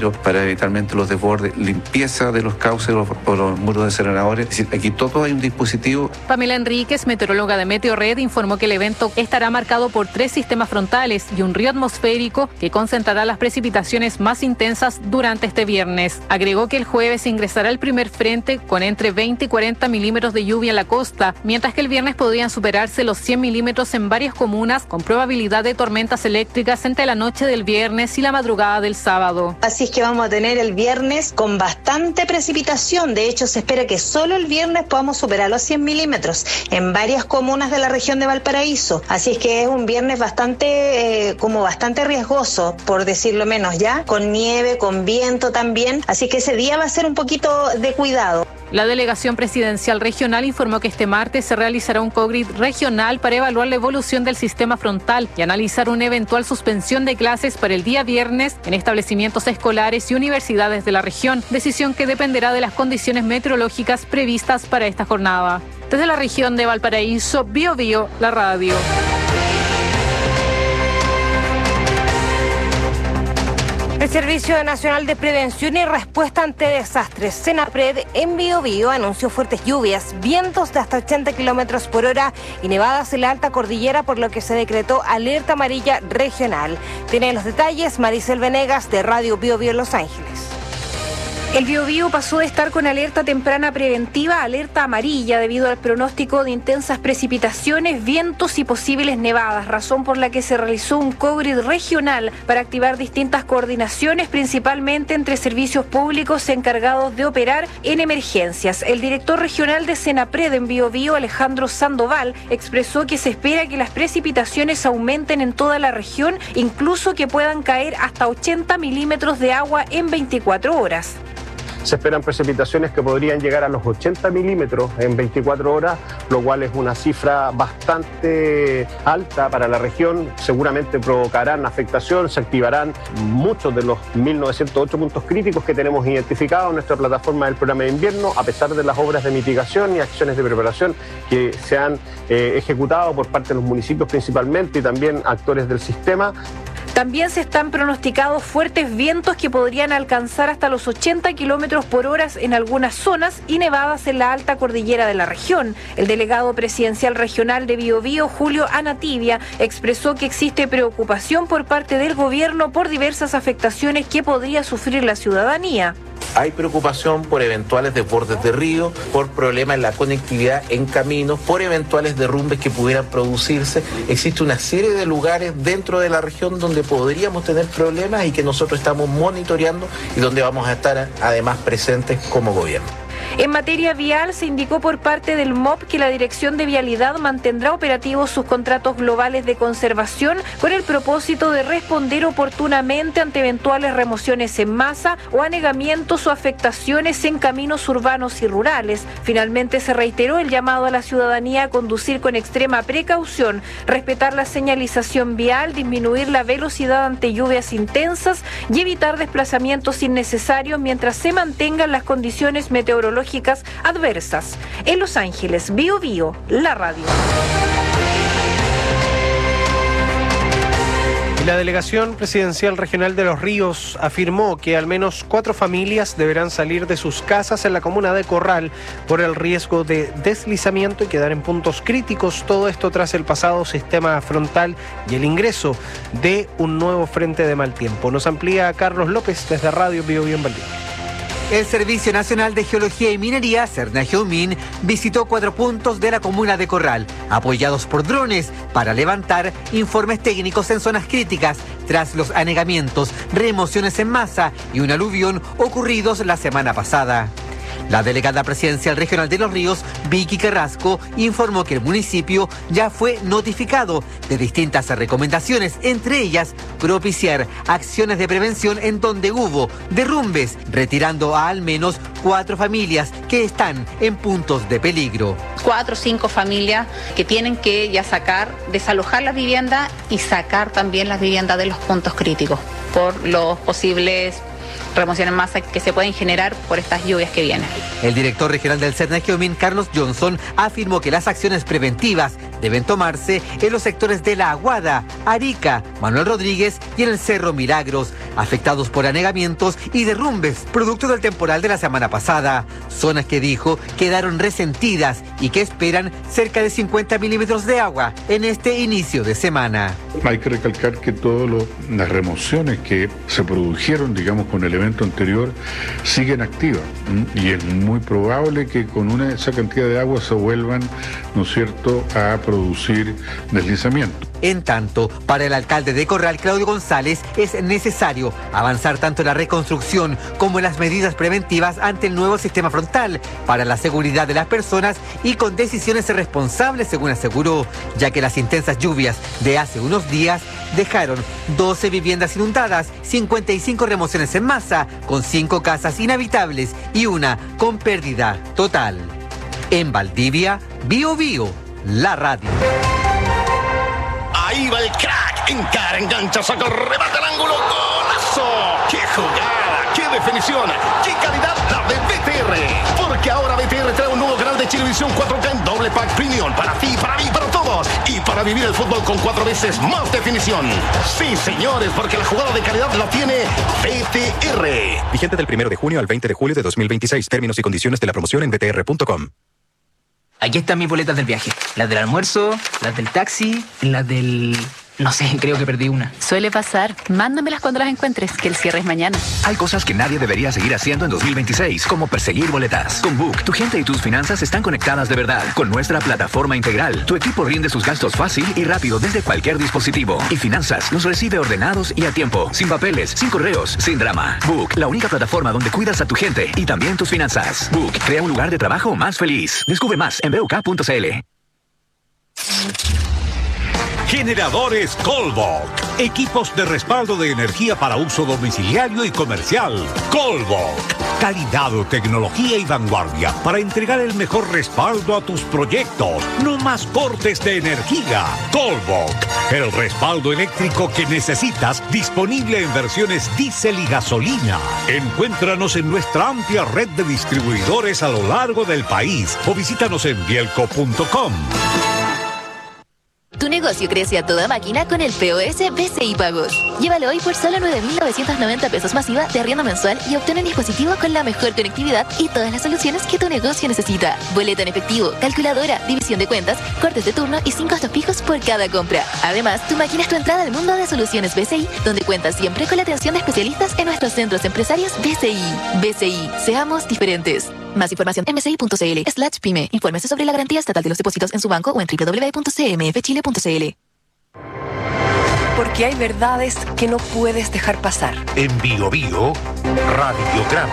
bomberos para evitarmente los desbordes, limpieza de los cauces o los, o los muros desarenadores. Es decir, aquí todo hay un dispositivo. Pamela Enríquez, meteoróloga de Meteorred, informó que el evento estará marcado por tres sistemas frontales y un río atmosférico que concentrará las precipitaciones más intensas durante este viernes. Agregó que el jueves ingresará el primer frente con entre veinte y cuarenta milímetros de lluvia en la costa, mientras que el viernes podrían superarse los cien milímetros en varias comunas, con probabilidad de tormentas eléctricas entre la noche del viernes y la madrugada del sábado. Así es que vamos a tener el viernes con bastante precipitación. De hecho, se espera que solo el viernes podamos superar los cien milímetros en varias comunas de la región de Valparaíso. Así es que es un viernes bastante, eh, como bastante riesgoso, por decirlo menos, ya, con nieve, con viento también. Así que ese día va a ser un poquito de cuidado. La delegación presidencial regional informó que este martes se realizará un COGRID regional para evaluar la evolución del sistema frontal y analizar una eventual suspensión de clases para el día viernes en establecimientos escolares y universidades de la región, decisión que dependerá de las condiciones meteorológicas previstas para esta jornada. Desde la región de Valparaíso, Bio Bio, la radio. El Servicio Nacional de Prevención y Respuesta ante Desastres, SENAPRED, en Biobío anunció fuertes lluvias, vientos de hasta ochenta kilómetros por hora y nevadas en la alta cordillera, por lo que se decretó alerta amarilla regional. Tiene los detalles Maricel Venegas, de Radio Biobío Los Ángeles. El Biobío pasó de estar con alerta temprana preventiva a alerta amarilla debido al pronóstico de intensas precipitaciones, vientos y posibles nevadas, razón por la que se realizó un COGRID regional para activar distintas coordinaciones, principalmente entre servicios públicos encargados de operar en emergencias. El director regional de SENAPRED en Biobío, Alejandro Sandoval, expresó que se espera que las precipitaciones aumenten en toda la región, incluso que puedan caer hasta ochenta milímetros de agua en veinticuatro horas. Se esperan precipitaciones que podrían llegar a los ochenta milímetros en veinticuatro horas, lo cual es una cifra bastante alta para la región. Seguramente provocarán afectación, se activarán muchos de los mil novecientos ocho puntos críticos que tenemos identificados en nuestra plataforma del programa de invierno, a pesar de las obras de mitigación y acciones de preparación que se han eh, ejecutado por parte de los municipios principalmente y también actores del sistema. También se están pronosticados fuertes vientos que podrían alcanzar hasta los ochenta kilómetros por hora en algunas zonas y nevadas en la alta cordillera de la región. El delegado presidencial regional de Biobío, Julio Anatibia, expresó que existe preocupación por parte del gobierno por diversas afectaciones que podría sufrir la ciudadanía. Hay preocupación por eventuales desbordes de río, por problemas en la conectividad en caminos, por eventuales derrumbes que pudieran producirse. Existe una serie de lugares dentro de la región donde podríamos tener problemas y que nosotros estamos monitoreando y donde vamos a estar además presentes como gobierno. En materia vial, se indicó por parte del M O P que la Dirección de Vialidad mantendrá operativos sus contratos globales de conservación con el propósito de responder oportunamente ante eventuales remociones en masa o anegamientos o afectaciones en caminos urbanos y rurales. Finalmente, se reiteró el llamado a la ciudadanía a conducir con extrema precaución, respetar la señalización vial, disminuir la velocidad ante lluvias intensas y evitar desplazamientos innecesarios mientras se mantengan las condiciones meteorológicas adversas. En Los Ángeles, Bio Bio, la radio. La delegación presidencial regional de Los Ríos afirmó que al menos cuatro familias deberán salir de sus casas en la comuna de Corral por el riesgo de deslizamiento y quedar en puntos críticos. Todo esto tras el pasado sistema frontal y el ingreso de un nuevo frente de mal tiempo. Nos amplía Carlos López desde Radio Bio Bio en Valdivia. El Servicio Nacional de Geología y Minería, SERNAGEOMIN, visitó cuatro puntos de la comuna de Corral, apoyados por drones, para levantar informes técnicos en zonas críticas tras los anegamientos, remociones en masa y un aluvión ocurridos la semana pasada. La delegada presidencial regional de Los Ríos, Vicky Carrasco, informó que el municipio ya fue notificado de distintas recomendaciones, entre ellas propiciar acciones de prevención en donde hubo derrumbes, retirando a al menos cuatro familias que están en puntos de peligro. Cuatro o cinco familias que tienen que ya sacar, desalojar las viviendas y sacar también las viviendas de los puntos críticos por los posibles remociones en masa que se pueden generar por estas lluvias que vienen. El director regional del SERNAGEOMIN, Carlos Johnson, afirmó que las acciones preventivas deben tomarse en los sectores de La Aguada, Arica, Manuel Rodríguez y en el Cerro Milagros, afectados por anegamientos y derrumbes, producto del temporal de la semana pasada. Zonas que dijo quedaron resentidas y que esperan cerca de cincuenta milímetros de agua en este inicio de semana. Hay que recalcar que todas las remociones que se produjeron, digamos, con el evento anterior, siguen activas, ¿m? Y es muy probable que con una esa cantidad de agua se vuelvan, ¿no es cierto?, a producir deslizamiento. En tanto, para el alcalde de Corral, Claudio González, es necesario avanzar tanto en la reconstrucción como en las medidas preventivas ante el nuevo sistema frontal para la seguridad de las personas y con decisiones responsables, según aseguró, ya que las intensas lluvias de hace unos días dejaron doce viviendas inundadas, cincuenta y cinco remociones en masa, con cinco casas inhabitables y una con pérdida total. En Valdivia, Bio Bio, la radio. Ahí va el crack, encara, engancha, saca, remata el ángulo, ¡golazo! ¡Qué jugada! ¡Qué definición! ¡Qué calidad la de B T R! Porque ahora B T R trae un nuevo canal de Chilevisión cuatro K en doble pack premium para ti, para mí, para todos. Y para vivir el fútbol con cuatro veces más definición. Sí, señores, porque la jugada de calidad la tiene B T R. Vigente del primero de junio al veinte de julio de dos mil veintiséis. Términos y condiciones de la promoción en b t r punto com. Aquí están mis boletas del viaje. Las del almuerzo, las del taxi, las del... No sé, creo que perdí una. Suele pasar. Mándamelas cuando las encuentres, que el cierre es mañana. Hay cosas que nadie debería seguir haciendo en dos mil veintiséis, como perseguir boletas. Con Book, tu gente y tus finanzas están conectadas de verdad. Con nuestra plataforma integral, tu equipo rinde sus gastos fácil y rápido desde cualquier dispositivo. Y Finanzas los recibe ordenados y a tiempo, sin papeles, sin correos, sin drama. Book, la única plataforma donde cuidas a tu gente y también tus finanzas. Book, crea un lugar de trabajo más feliz. Descubre más en b u k punto c l. Generadores Colbok. Equipos de respaldo de energía para uso domiciliario y comercial. Colbok. Calidad, tecnología y vanguardia para entregar el mejor respaldo a tus proyectos. No más cortes de energía. Colbok. El respaldo eléctrico que necesitas, disponible en versiones diésel y gasolina. Encuéntranos en nuestra amplia red de distribuidores a lo largo del país o visítanos en bielco punto com. Tu negocio crece a toda máquina con el P O S B C I Pagos. Llévalo hoy por solo nueve mil novecientos noventa pesos masiva de arriendo mensual y obtén un dispositivo con la mejor conectividad y todas las soluciones que tu negocio necesita. Boleto en efectivo, calculadora, división de cuentas, cortes de turno y sin costos fijos por cada compra. Además, tu máquina es tu entrada al mundo de soluciones B C I, donde cuentas siempre con la atención de especialistas en nuestros centros empresarios B C I. B C I, seamos diferentes. Más información en b c i punto c l slash pyme. Infórmese sobre la garantía estatal de los depósitos en su banco o en w w w punto c m f chile punto c l. Porque hay verdades que no puedes dejar pasar. En Bio Bio, Radiograma.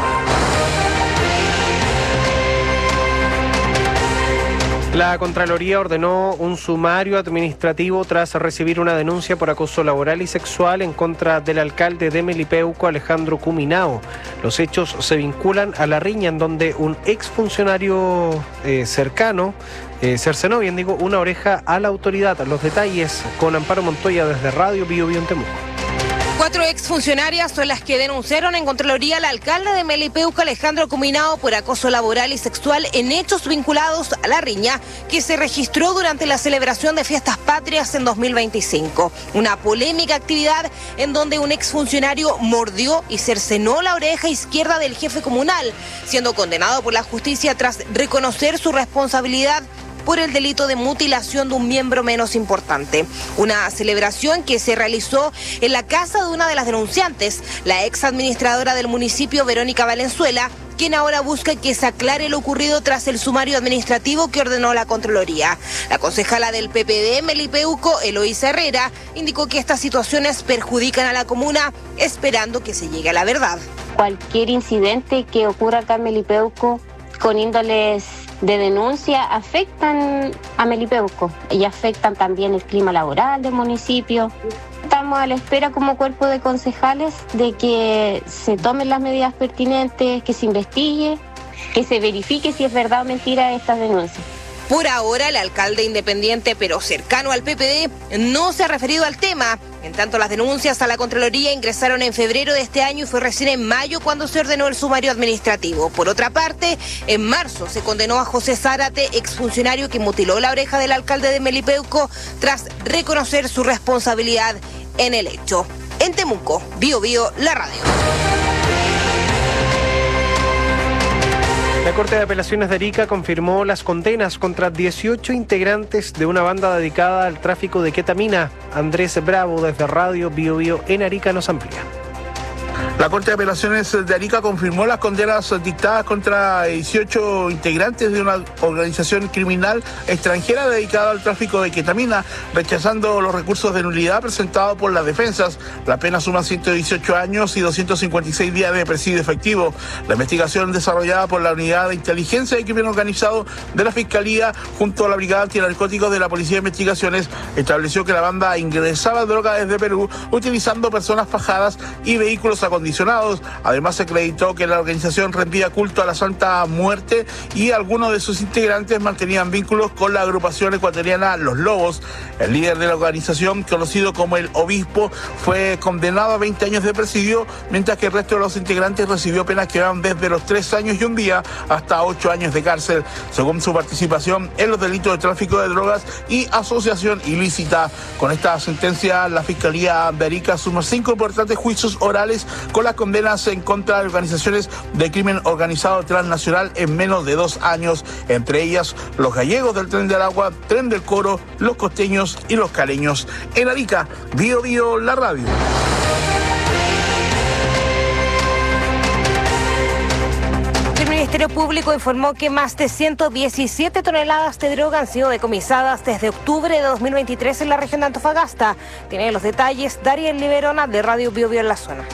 La Contraloría ordenó un sumario administrativo tras recibir una denuncia por acoso laboral y sexual en contra del alcalde de Melipeuco, Alejandro Cuminao. Los hechos se vinculan a la riña en donde un exfuncionario eh, cercano eh, cercenó, bien digo, una oreja a la autoridad. Los detalles con Amparo Montoya desde Radio Bio Bio en Temuco. Cuatro exfuncionarias son las que denunciaron en Contraloría al alcalde de Melipeuco, Alejandro Cuminao, por acoso laboral y sexual en hechos vinculados a la riña que se registró durante la celebración de Fiestas Patrias en dos mil veinticinco. Una polémica actividad en donde un exfuncionario mordió y cercenó la oreja izquierda del jefe comunal, siendo condenado por la justicia tras reconocer su responsabilidad por el delito de mutilación de un miembro menos importante. Una celebración que se realizó en la casa de una de las denunciantes, la ex administradora del municipio, Verónica Valenzuela, quien ahora busca que se aclare lo ocurrido tras el sumario administrativo que ordenó la Contraloría. La concejala del P P D Melipeuco, Eloísa Herrera, indicó que estas situaciones perjudican a la comuna, esperando que se llegue a la verdad. Cualquier incidente que ocurra acá en Melipeuco con índoles de denuncia afectan a Melipeuco y afectan también el clima laboral del municipio. Estamos a la espera como cuerpo de concejales de que se tomen las medidas pertinentes, que se investigue, que se verifique si es verdad o mentira estas denuncias. Por ahora, el alcalde independiente, pero cercano al P P D, no se ha referido al tema. En tanto, las denuncias a la Contraloría ingresaron en febrero de este año y fue recién en mayo cuando se ordenó el sumario administrativo. Por otra parte, en marzo se condenó a José Zárate, exfuncionario que mutiló la oreja del alcalde de Melipeuco, tras reconocer su responsabilidad en el hecho. En Temuco, Bio Bio, la radio. La Corte de Apelaciones de Arica confirmó las condenas contra dieciocho integrantes de una banda dedicada al tráfico de ketamina. Andrés Bravo, desde Radio Bio Bio en Arica, nos amplía. La Corte de Apelaciones de Arica confirmó las condenas dictadas contra dieciocho integrantes de una organización criminal extranjera dedicada al tráfico de ketamina, rechazando los recursos de nulidad presentados por las defensas. La pena suma ciento dieciocho años y doscientos cincuenta y seis días de presidio efectivo. La investigación desarrollada por la Unidad de Inteligencia y Crimen Organizado de la Fiscalía junto a la Brigada Antinarcóticos de la Policía de Investigaciones estableció que la banda ingresaba droga desde Perú utilizando personas fajadas y vehículos acondicionados. Además, se acreditó que la organización rendía culto a la Santa Muerte y algunos de sus integrantes mantenían vínculos con la agrupación ecuatoriana Los Lobos. El líder de la organización, conocido como el Obispo, fue condenado a veinte años de presidio, mientras que el resto de los integrantes recibió penas que van desde los tres años y un día hasta ocho años de cárcel, según su participación en los delitos de tráfico de drogas y asociación ilícita. Con esta sentencia, la Fiscalía de Arica suma cinco importantes juicios orales con las condenas en contra de organizaciones de crimen organizado transnacional en menos de dos años, entre ellas los gallegos del Tren del Agua, Tren del Coro, los costeños y los caleños. En Arica, Bio Bio, la radio. El Ministerio Público informó que más de ciento diecisiete toneladas de droga han sido decomisadas desde octubre de dos mil veintitrés en la región de Antofagasta. Tiene los detalles Dariel Liberona de Radio Bio Bio en la zona.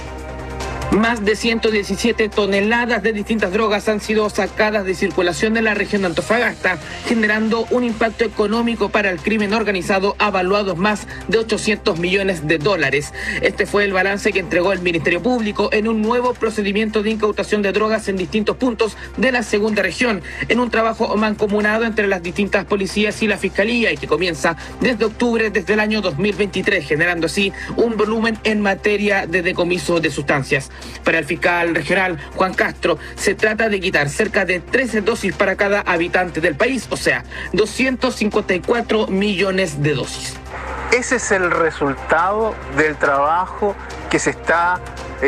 Más de ciento diecisiete toneladas de distintas drogas han sido sacadas de circulación en la región de Antofagasta, generando un impacto económico para el crimen organizado avaluado más de ochocientos millones de dólares. Este fue el balance que entregó el Ministerio Público en un nuevo procedimiento de incautación de drogas en distintos puntos de la segunda región, en un trabajo mancomunado entre las distintas policías y la Fiscalía, y que comienza desde octubre desde el año dos mil veintitrés, generando así un volumen en materia de decomiso de sustancias. Para el fiscal regional Juan Castro, se trata de quitar cerca de trece dosis para cada habitante del país, o sea, doscientos cincuenta y cuatro millones de dosis. Ese es el resultado del trabajo que se está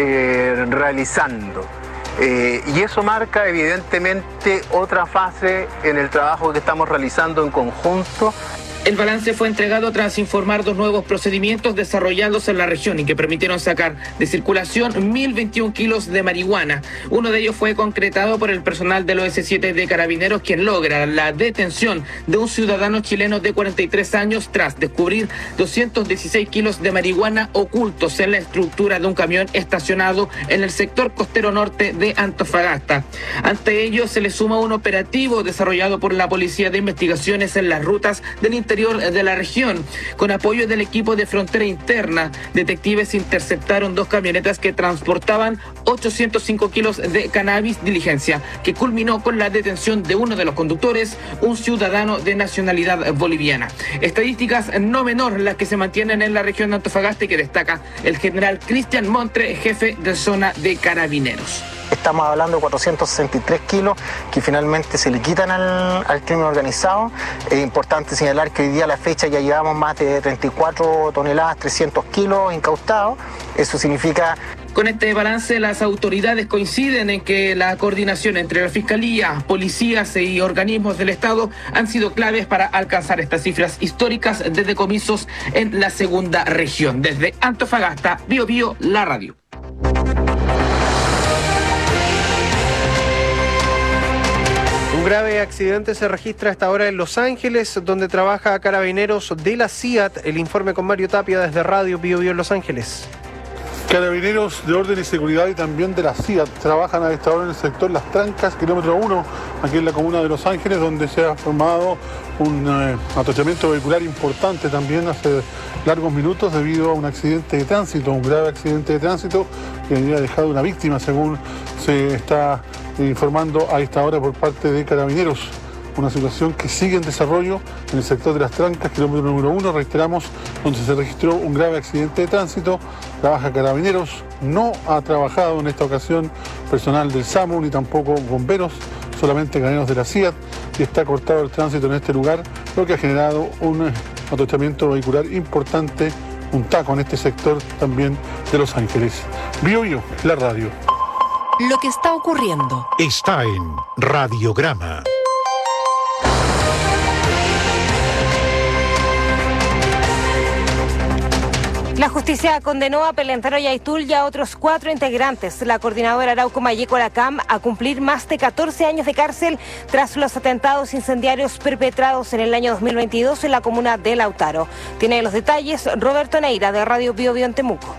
eh, realizando. Eh, y eso marca evidentemente otra fase en el trabajo que estamos realizando en conjunto. El balance fue entregado tras informar dos nuevos procedimientos desarrollados en la región y que permitieron sacar de circulación mil veintiún kilos de marihuana. Uno de ellos fue concretado por el personal del O S siete de Carabineros, quien logra la detención de un ciudadano chileno de cuarenta y tres años tras descubrir doscientos dieciséis kilos de marihuana ocultos en la estructura de un camión estacionado en el sector costero norte de Antofagasta. Ante ello, se le suma un operativo desarrollado por la Policía de Investigaciones en las rutas del interior de la región. Con apoyo del equipo de frontera interna, detectives interceptaron dos camionetas que transportaban ochocientos cinco kilos de cannabis, diligencia que culminó con la detención de uno de los conductores, un ciudadano de nacionalidad boliviana. Estadísticas no menor las que se mantienen en la región de Antofagasta y que destaca el general Cristian Montre, jefe de zona de Carabineros. Estamos hablando de cuatrocientos sesenta y tres kilos que finalmente se le quitan al, al crimen organizado. Es importante señalar que hoy día a la fecha ya llevamos más de treinta y cuatro toneladas, trescientos kilos incautados. Eso significa... Con este balance, las autoridades coinciden en que la coordinación entre la Fiscalía, policías y organismos del Estado han sido claves para alcanzar estas cifras históricas de decomisos en la segunda región. Desde Antofagasta, Bio Bio, la radio. Un grave accidente se registra a esta hora en Los Ángeles, donde trabaja Carabineros de la C I A T. El informe con Mario Tapia desde Radio Bio Bio en Los Ángeles. Carabineros de Orden y Seguridad y también de la C I A T trabajan a esta hora en el sector Las Trancas, kilómetro uno, aquí en la comuna de Los Ángeles, donde se ha formado un eh, atochamiento vehicular importante también hace largos minutos debido a un accidente de tránsito, un grave accidente de tránsito que había dejado una víctima, según se está informando a esta hora por parte de Carabineros. una situación que sigue en desarrollo en el sector de Las Trancas, kilómetro número uno, reiteramos, donde se registró un grave accidente de tránsito. Trabaja Carabineros, no ha trabajado en esta ocasión personal del SAMU, ni tampoco bomberos, solamente carabineros de la C I A T, y está cortado el tránsito en este lugar, lo que ha generado un atochamiento vehicular importante, un taco en este sector también de Los Ángeles. Bio Bio, la radio. Lo que está ocurriendo está en Radiograma. La justicia condenó a Pelentaro Yaitul y a otros cuatro integrantes de la coordinadora Arauco Mayeco La C A M a cumplir más de catorce años de cárcel tras los atentados incendiarios perpetrados en el año dos mil veintidós en la comuna de Lautaro. Tiene los detalles Roberto Neira de Radio Bio Bio en Temuco.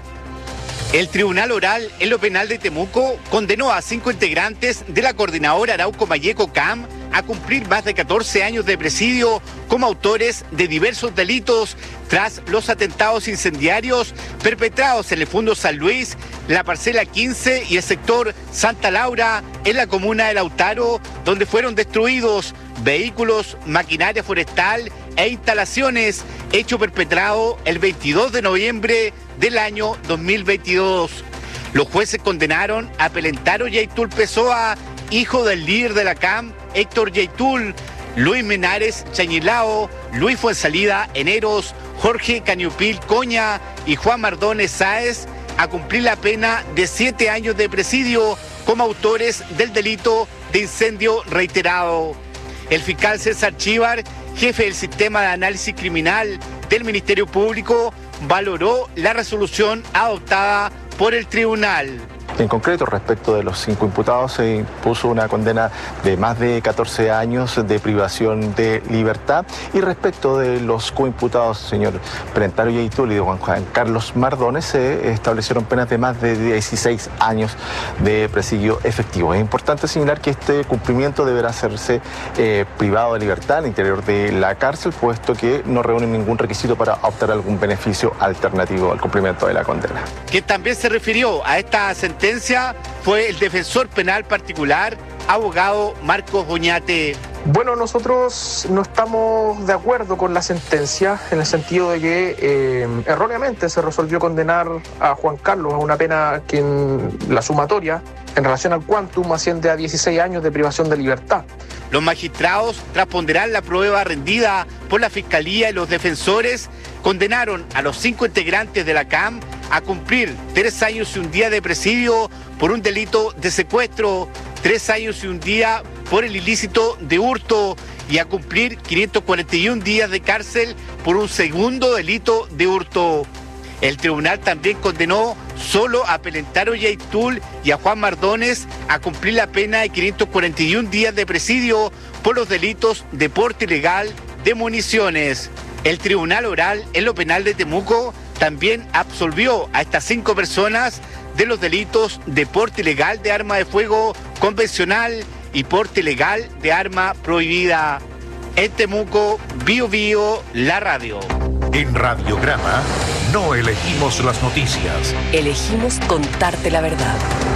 El Tribunal Oral en lo Penal de Temuco condenó a cinco integrantes de la coordinadora Arauco Mayeco C A M a cumplir más de catorce años de presidio como autores de diversos delitos tras los atentados incendiarios perpetrados en el Fundo San Luis, la parcela quince y el sector Santa Laura en la comuna de Lautaro, donde fueron destruidos vehículos, maquinaria forestal e instalaciones, hecho perpetrado el veintidós de noviembre del año dos mil veintidós. Los jueces condenaron a Pelentaro Yaitul Pessoa, hijo del líder de la C A M, Héctor Yaitul, Luis Menares Chañilao, Luis Fuensalida Eneros, Jorge Cañupil Coña y Juan Mardones Sáez, a cumplir la pena de siete años de presidio como autores del delito de incendio reiterado. El fiscal César Chívar, jefe del Sistema de Análisis Criminal del Ministerio Público, valoró la resolución adoptada por el tribunal. En concreto, respecto de los cinco imputados, se impuso una condena de más de catorce años de privación de libertad, y respecto de los coimputados, señor Pelentaro Yaitul y Juan, Juan Carlos Mardones, se establecieron penas de más de dieciséis años de presidio efectivo. Es importante señalar que este cumplimiento deberá hacerse eh, privado de libertad al interior de la cárcel, puesto que no reúne ningún requisito para optar algún beneficio alternativo al cumplimiento de la condena. Quien también se refirió a esta sentencia fue el defensor penal particular, abogado Marcos Oñate. Bueno, nosotros no estamos de acuerdo con la sentencia en el sentido de que eh, erróneamente se resolvió condenar a Juan Carlos a una pena que en la sumatoria en relación al quantum asciende a dieciséis años de privación de libertad. Los magistrados responderán la prueba rendida por la Fiscalía y los defensores condenaron a los cinco integrantes de la C A M a cumplir tres años y un día de presidio por un delito de secuestro, tres años y un día por el ilícito de hurto y a cumplir quinientos cuarenta y un días de cárcel por un segundo delito de hurto. El tribunal también condenó solo a Pelentaro Yaitul y a Juan Mardones a cumplir la pena de quinientos cuarenta y un días de presidio por los delitos de porte ilegal de municiones. El Tribunal Oral en lo Penal de Temuco también absolvió a estas cinco personas de los delitos de porte ilegal de arma de fuego convencional y porte ilegal de arma prohibida. En Temuco, Bio Bio, la radio. En Radiograma no elegimos las noticias. Elegimos contarte la verdad.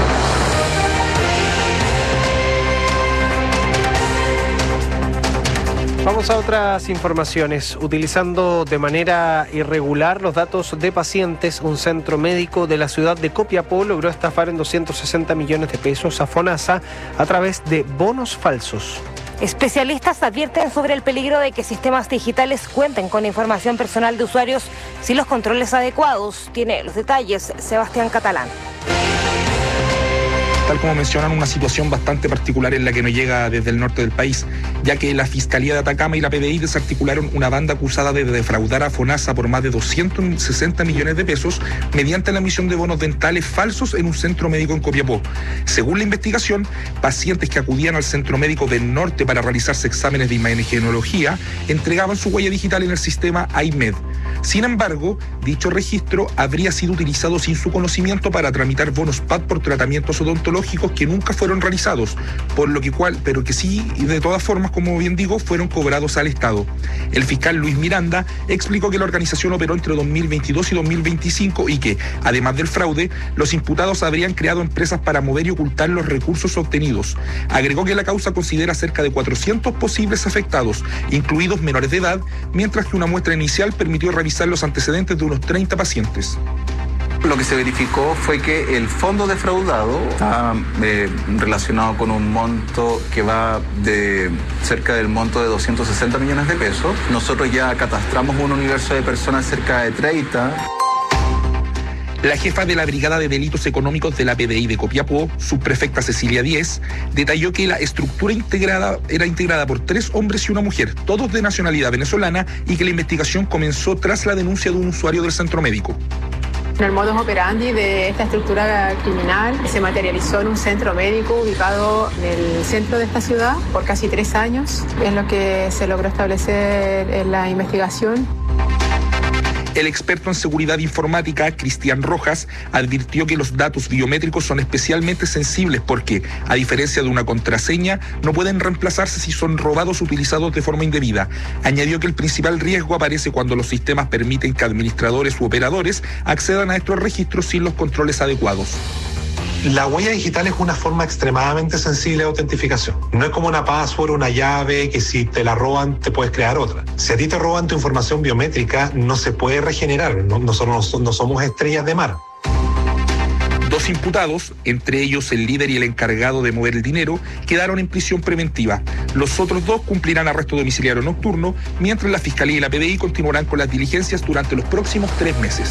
Vamos a otras informaciones. Utilizando de manera irregular los datos de pacientes, un centro médico de la ciudad de Copiapó logró estafar en doscientos sesenta millones de pesos a FONASA a través de bonos falsos. Especialistas advierten sobre el peligro de que sistemas digitales cuenten con información personal de usuarios sin los controles adecuados. Tiene los detalles Sebastián Catalán. Tal como mencionan, una situación bastante particular en la que no llega desde el norte del país, ya que la Fiscalía de Atacama y la P D I desarticularon una banda acusada de defraudar a FONASA por más de doscientos sesenta millones de pesos mediante la emisión de bonos dentales falsos en un centro médico en Copiapó. Según la investigación, pacientes que acudían al centro médico del norte para realizarse exámenes de imagenología entregaban su huella digital en el sistema AIMED. Sin embargo, dicho registro habría sido utilizado sin su conocimiento para tramitar bonos P A D por tratamientos odontológicos que nunca fueron realizados, por lo que cual, pero que sí, y de todas formas, como bien digo, fueron cobrados al Estado. El fiscal Luis Miranda explicó que la organización operó entre dos mil veintidós y dos mil veinticinco y que, además del fraude, los imputados habrían creado empresas para mover y ocultar los recursos obtenidos. Agregó que la causa considera cerca de cuatrocientos posibles afectados, incluidos menores de edad, mientras que una muestra inicial permitió revisar los antecedentes de unos treinta pacientes. Lo que se verificó fue que el fondo defraudado está eh, relacionado con un monto que va de cerca del monto de doscientos sesenta millones de pesos. Nosotros ya catastramos un universo de personas cerca de treinta. La jefa de la Brigada de Delitos Económicos de la P D I de Copiapó, subprefecta Cecilia Díez, detalló que la estructura integrada era integrada por tres hombres y una mujer, todos de nacionalidad venezolana, y que la investigación comenzó tras la denuncia de un usuario del centro médico. El modus operandi de esta estructura criminal se materializó en un centro médico ubicado en el centro de esta ciudad por casi tres años. Es lo que se logró establecer en la investigación. El experto en seguridad informática, Cristian Rojas, advirtió que los datos biométricos son especialmente sensibles porque, a diferencia de una contraseña, no pueden reemplazarse si son robados o utilizados de forma indebida. Añadió que el principal riesgo aparece cuando los sistemas permiten que administradores u operadores accedan a estos registros sin los controles adecuados. La huella digital es una forma extremadamente sensible de autentificación. No es como una password, una llave, que si te la roban te puedes crear otra. Si a ti te roban tu información biométrica, no se puede regenerar. No, nosotros no, no somos estrellas de mar. Dos imputados, entre ellos el líder y el encargado de mover el dinero, quedaron en prisión preventiva. Los otros dos cumplirán arresto domiciliario nocturno, mientras la Fiscalía y la P D I continuarán con las diligencias durante los próximos tres meses.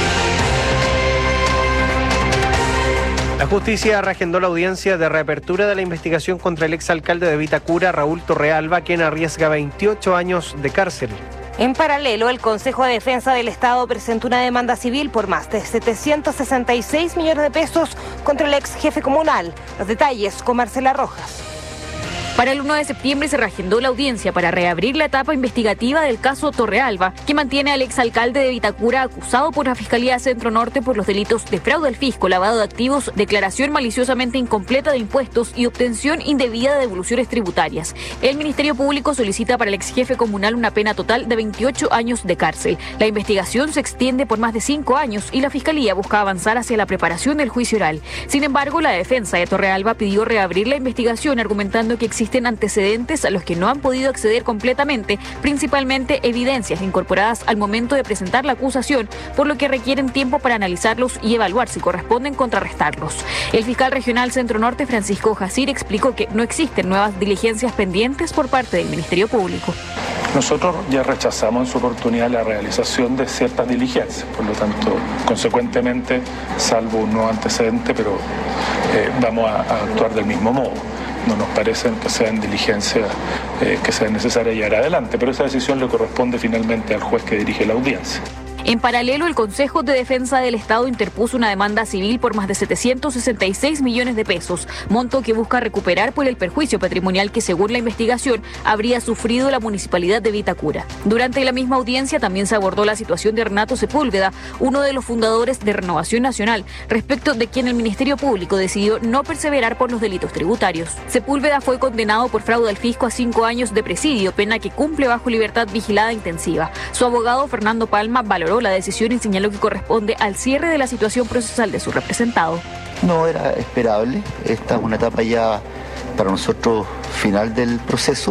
La justicia reagendó la audiencia de reapertura de la investigación contra el exalcalde de Vitacura, Raúl Torrealba, quien arriesga veintiocho años de cárcel. En paralelo, el Consejo de Defensa del Estado presentó una demanda civil por más de setecientos sesenta y seis millones de pesos contra el ex jefe comunal. Los detalles con Marcela Rojas. Para el uno de septiembre se reagendó la audiencia para reabrir la etapa investigativa del caso Torrealba, que mantiene al exalcalde de Vitacura acusado por la Fiscalía Centro Norte por los delitos de fraude al fisco, lavado de activos, declaración maliciosamente incompleta de impuestos y obtención indebida de devoluciones tributarias. El Ministerio Público solicita para el ex jefe comunal una pena total de veintiocho años de cárcel. La investigación se extiende por más de cinco años y la Fiscalía busca avanzar hacia la preparación del juicio oral. Sin embargo, la defensa de Torrealba pidió reabrir la investigación argumentando que existe Existen antecedentes a los que no han podido acceder completamente, principalmente evidencias incorporadas al momento de presentar la acusación, por lo que requieren tiempo para analizarlos y evaluar si corresponden contrarrestarlos. El fiscal regional Centro Norte, Francisco Jacir, explicó que no existen nuevas diligencias pendientes por parte del Ministerio Público. Nosotros ya rechazamos en su oportunidad la realización de ciertas diligencias, por lo tanto, consecuentemente, salvo un nuevo antecedente, pero eh, vamos a, a actuar del mismo modo. No nos parecen que sean diligencias eh, que sean necesarias llevar adelante, pero esa decisión le corresponde finalmente al juez que dirige la audiencia. En paralelo, el Consejo de Defensa del Estado interpuso una demanda civil por más de setecientos sesenta y seis millones de pesos, monto que busca recuperar por el perjuicio patrimonial que, según la investigación, habría sufrido la municipalidad de Vitacura. Durante la misma audiencia también se abordó la situación de Renato Sepúlveda, uno de los fundadores de Renovación Nacional, respecto de quien el Ministerio Público decidió no perseverar por los delitos tributarios. Sepúlveda fue condenado por fraude al fisco a cinco años de presidio, pena que cumple bajo libertad vigilada intensiva. Su abogado, Fernando Palma, valoró la decisión y señaló que corresponde al cierre de la situación procesal de su representado. No era esperable, esta es una etapa ya para nosotros final del proceso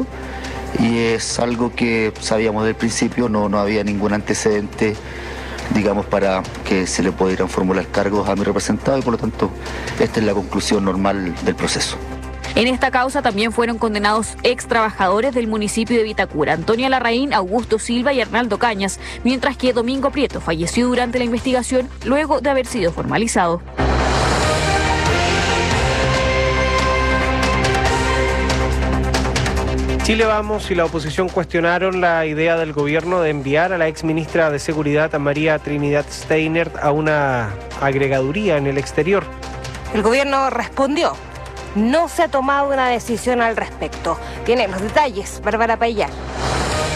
y es algo que sabíamos del principio, no, no había ningún antecedente, digamos, para que se le pudieran formular cargos a mi representado y por lo tanto esta es la conclusión normal del proceso. En esta causa también fueron condenados ex trabajadores del municipio de Vitacura, Antonia Larraín, Augusto Silva y Arnaldo Cañas, mientras que Domingo Prieto falleció durante la investigación luego de haber sido formalizado. Chile Vamos y la oposición cuestionaron la idea del gobierno de enviar a la ex ministra de Seguridad, a María Trinidad Steiner, a una agregaduría en el exterior. El gobierno respondió. No se ha tomado una decisión al respecto. Tiene los detalles, Bárbara Payán.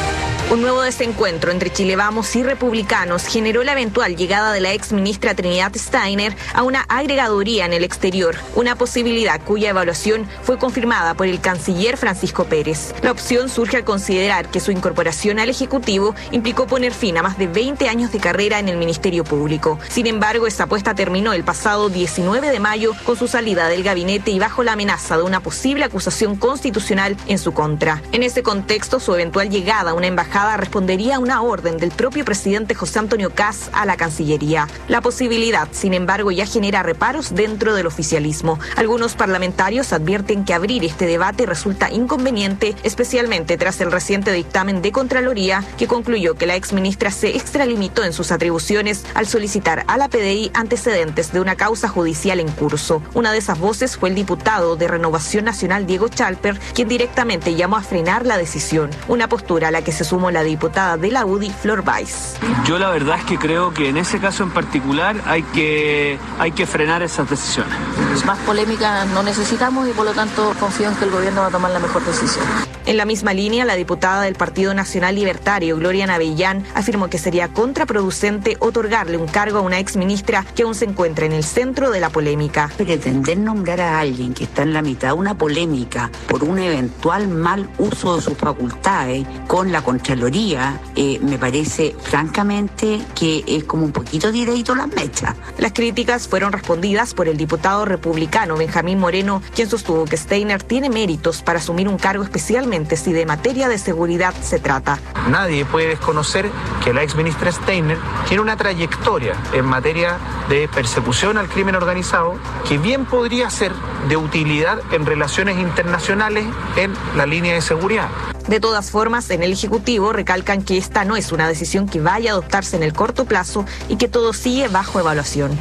Un nuevo desencuentro entre Chile Vamos y republicanos generó la eventual llegada de la ex ministra Trinidad Steiner a una agregaduría en el exterior, una posibilidad cuya evaluación fue confirmada por el canciller Francisco Pérez. La opción surge al considerar que su incorporación al Ejecutivo implicó poner fin a más de veinte años de carrera en el Ministerio Público. Sin embargo, esta apuesta terminó el pasado diecinueve de mayo con su salida del gabinete y bajo la amenaza de una posible acusación constitucional en su contra. En ese contexto, su eventual llegada a una embajada respondería a una orden del propio presidente José Antonio Kast a la Cancillería. La posibilidad, sin embargo, ya genera reparos dentro del oficialismo. Algunos parlamentarios advierten que abrir este debate resulta inconveniente, especialmente tras el reciente dictamen de Contraloría que concluyó que la exministra se extralimitó en sus atribuciones al solicitar a la P D I antecedentes de una causa judicial en curso. Una de esas voces fue el diputado de Renovación Nacional Diego Chalper, quien directamente llamó a frenar la decisión, una postura a la que se sumó la diputada de la U D I, Flor Báez. Yo la verdad es que creo que en ese caso en particular hay que, hay que frenar esas decisiones. Más polémica no necesitamos y por lo tanto confío en que el gobierno va a tomar la mejor decisión. En la misma línea, la diputada del Partido Nacional Libertario, Gloria Navellán, afirmó que sería contraproducente otorgarle un cargo a una exministra que aún se encuentra en el centro de la polémica. Pretender nombrar a alguien que está en la mitad de una polémica por un eventual mal uso de sus facultades con la Contraloría, eh, me parece francamente que es como un poquito directo las mechas. Las críticas fueron respondidas por el diputado republicano Benjamín Moreno, quien sostuvo que Steiner tiene méritos para asumir un cargo especialmente si de materia de seguridad se trata. Nadie puede desconocer que la exministra Steiner tiene una trayectoria en materia de persecución al crimen organizado que bien podría ser de utilidad en relaciones internacionales en la línea de seguridad. De todas formas, en el Ejecutivo recalcan que esta no es una decisión que vaya a adoptarse en el corto plazo y que todo sigue bajo evaluación.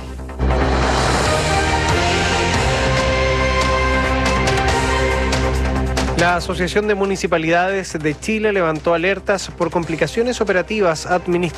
La Asociación de Municipalidades de Chile levantó alertas por complicaciones operativas administrativas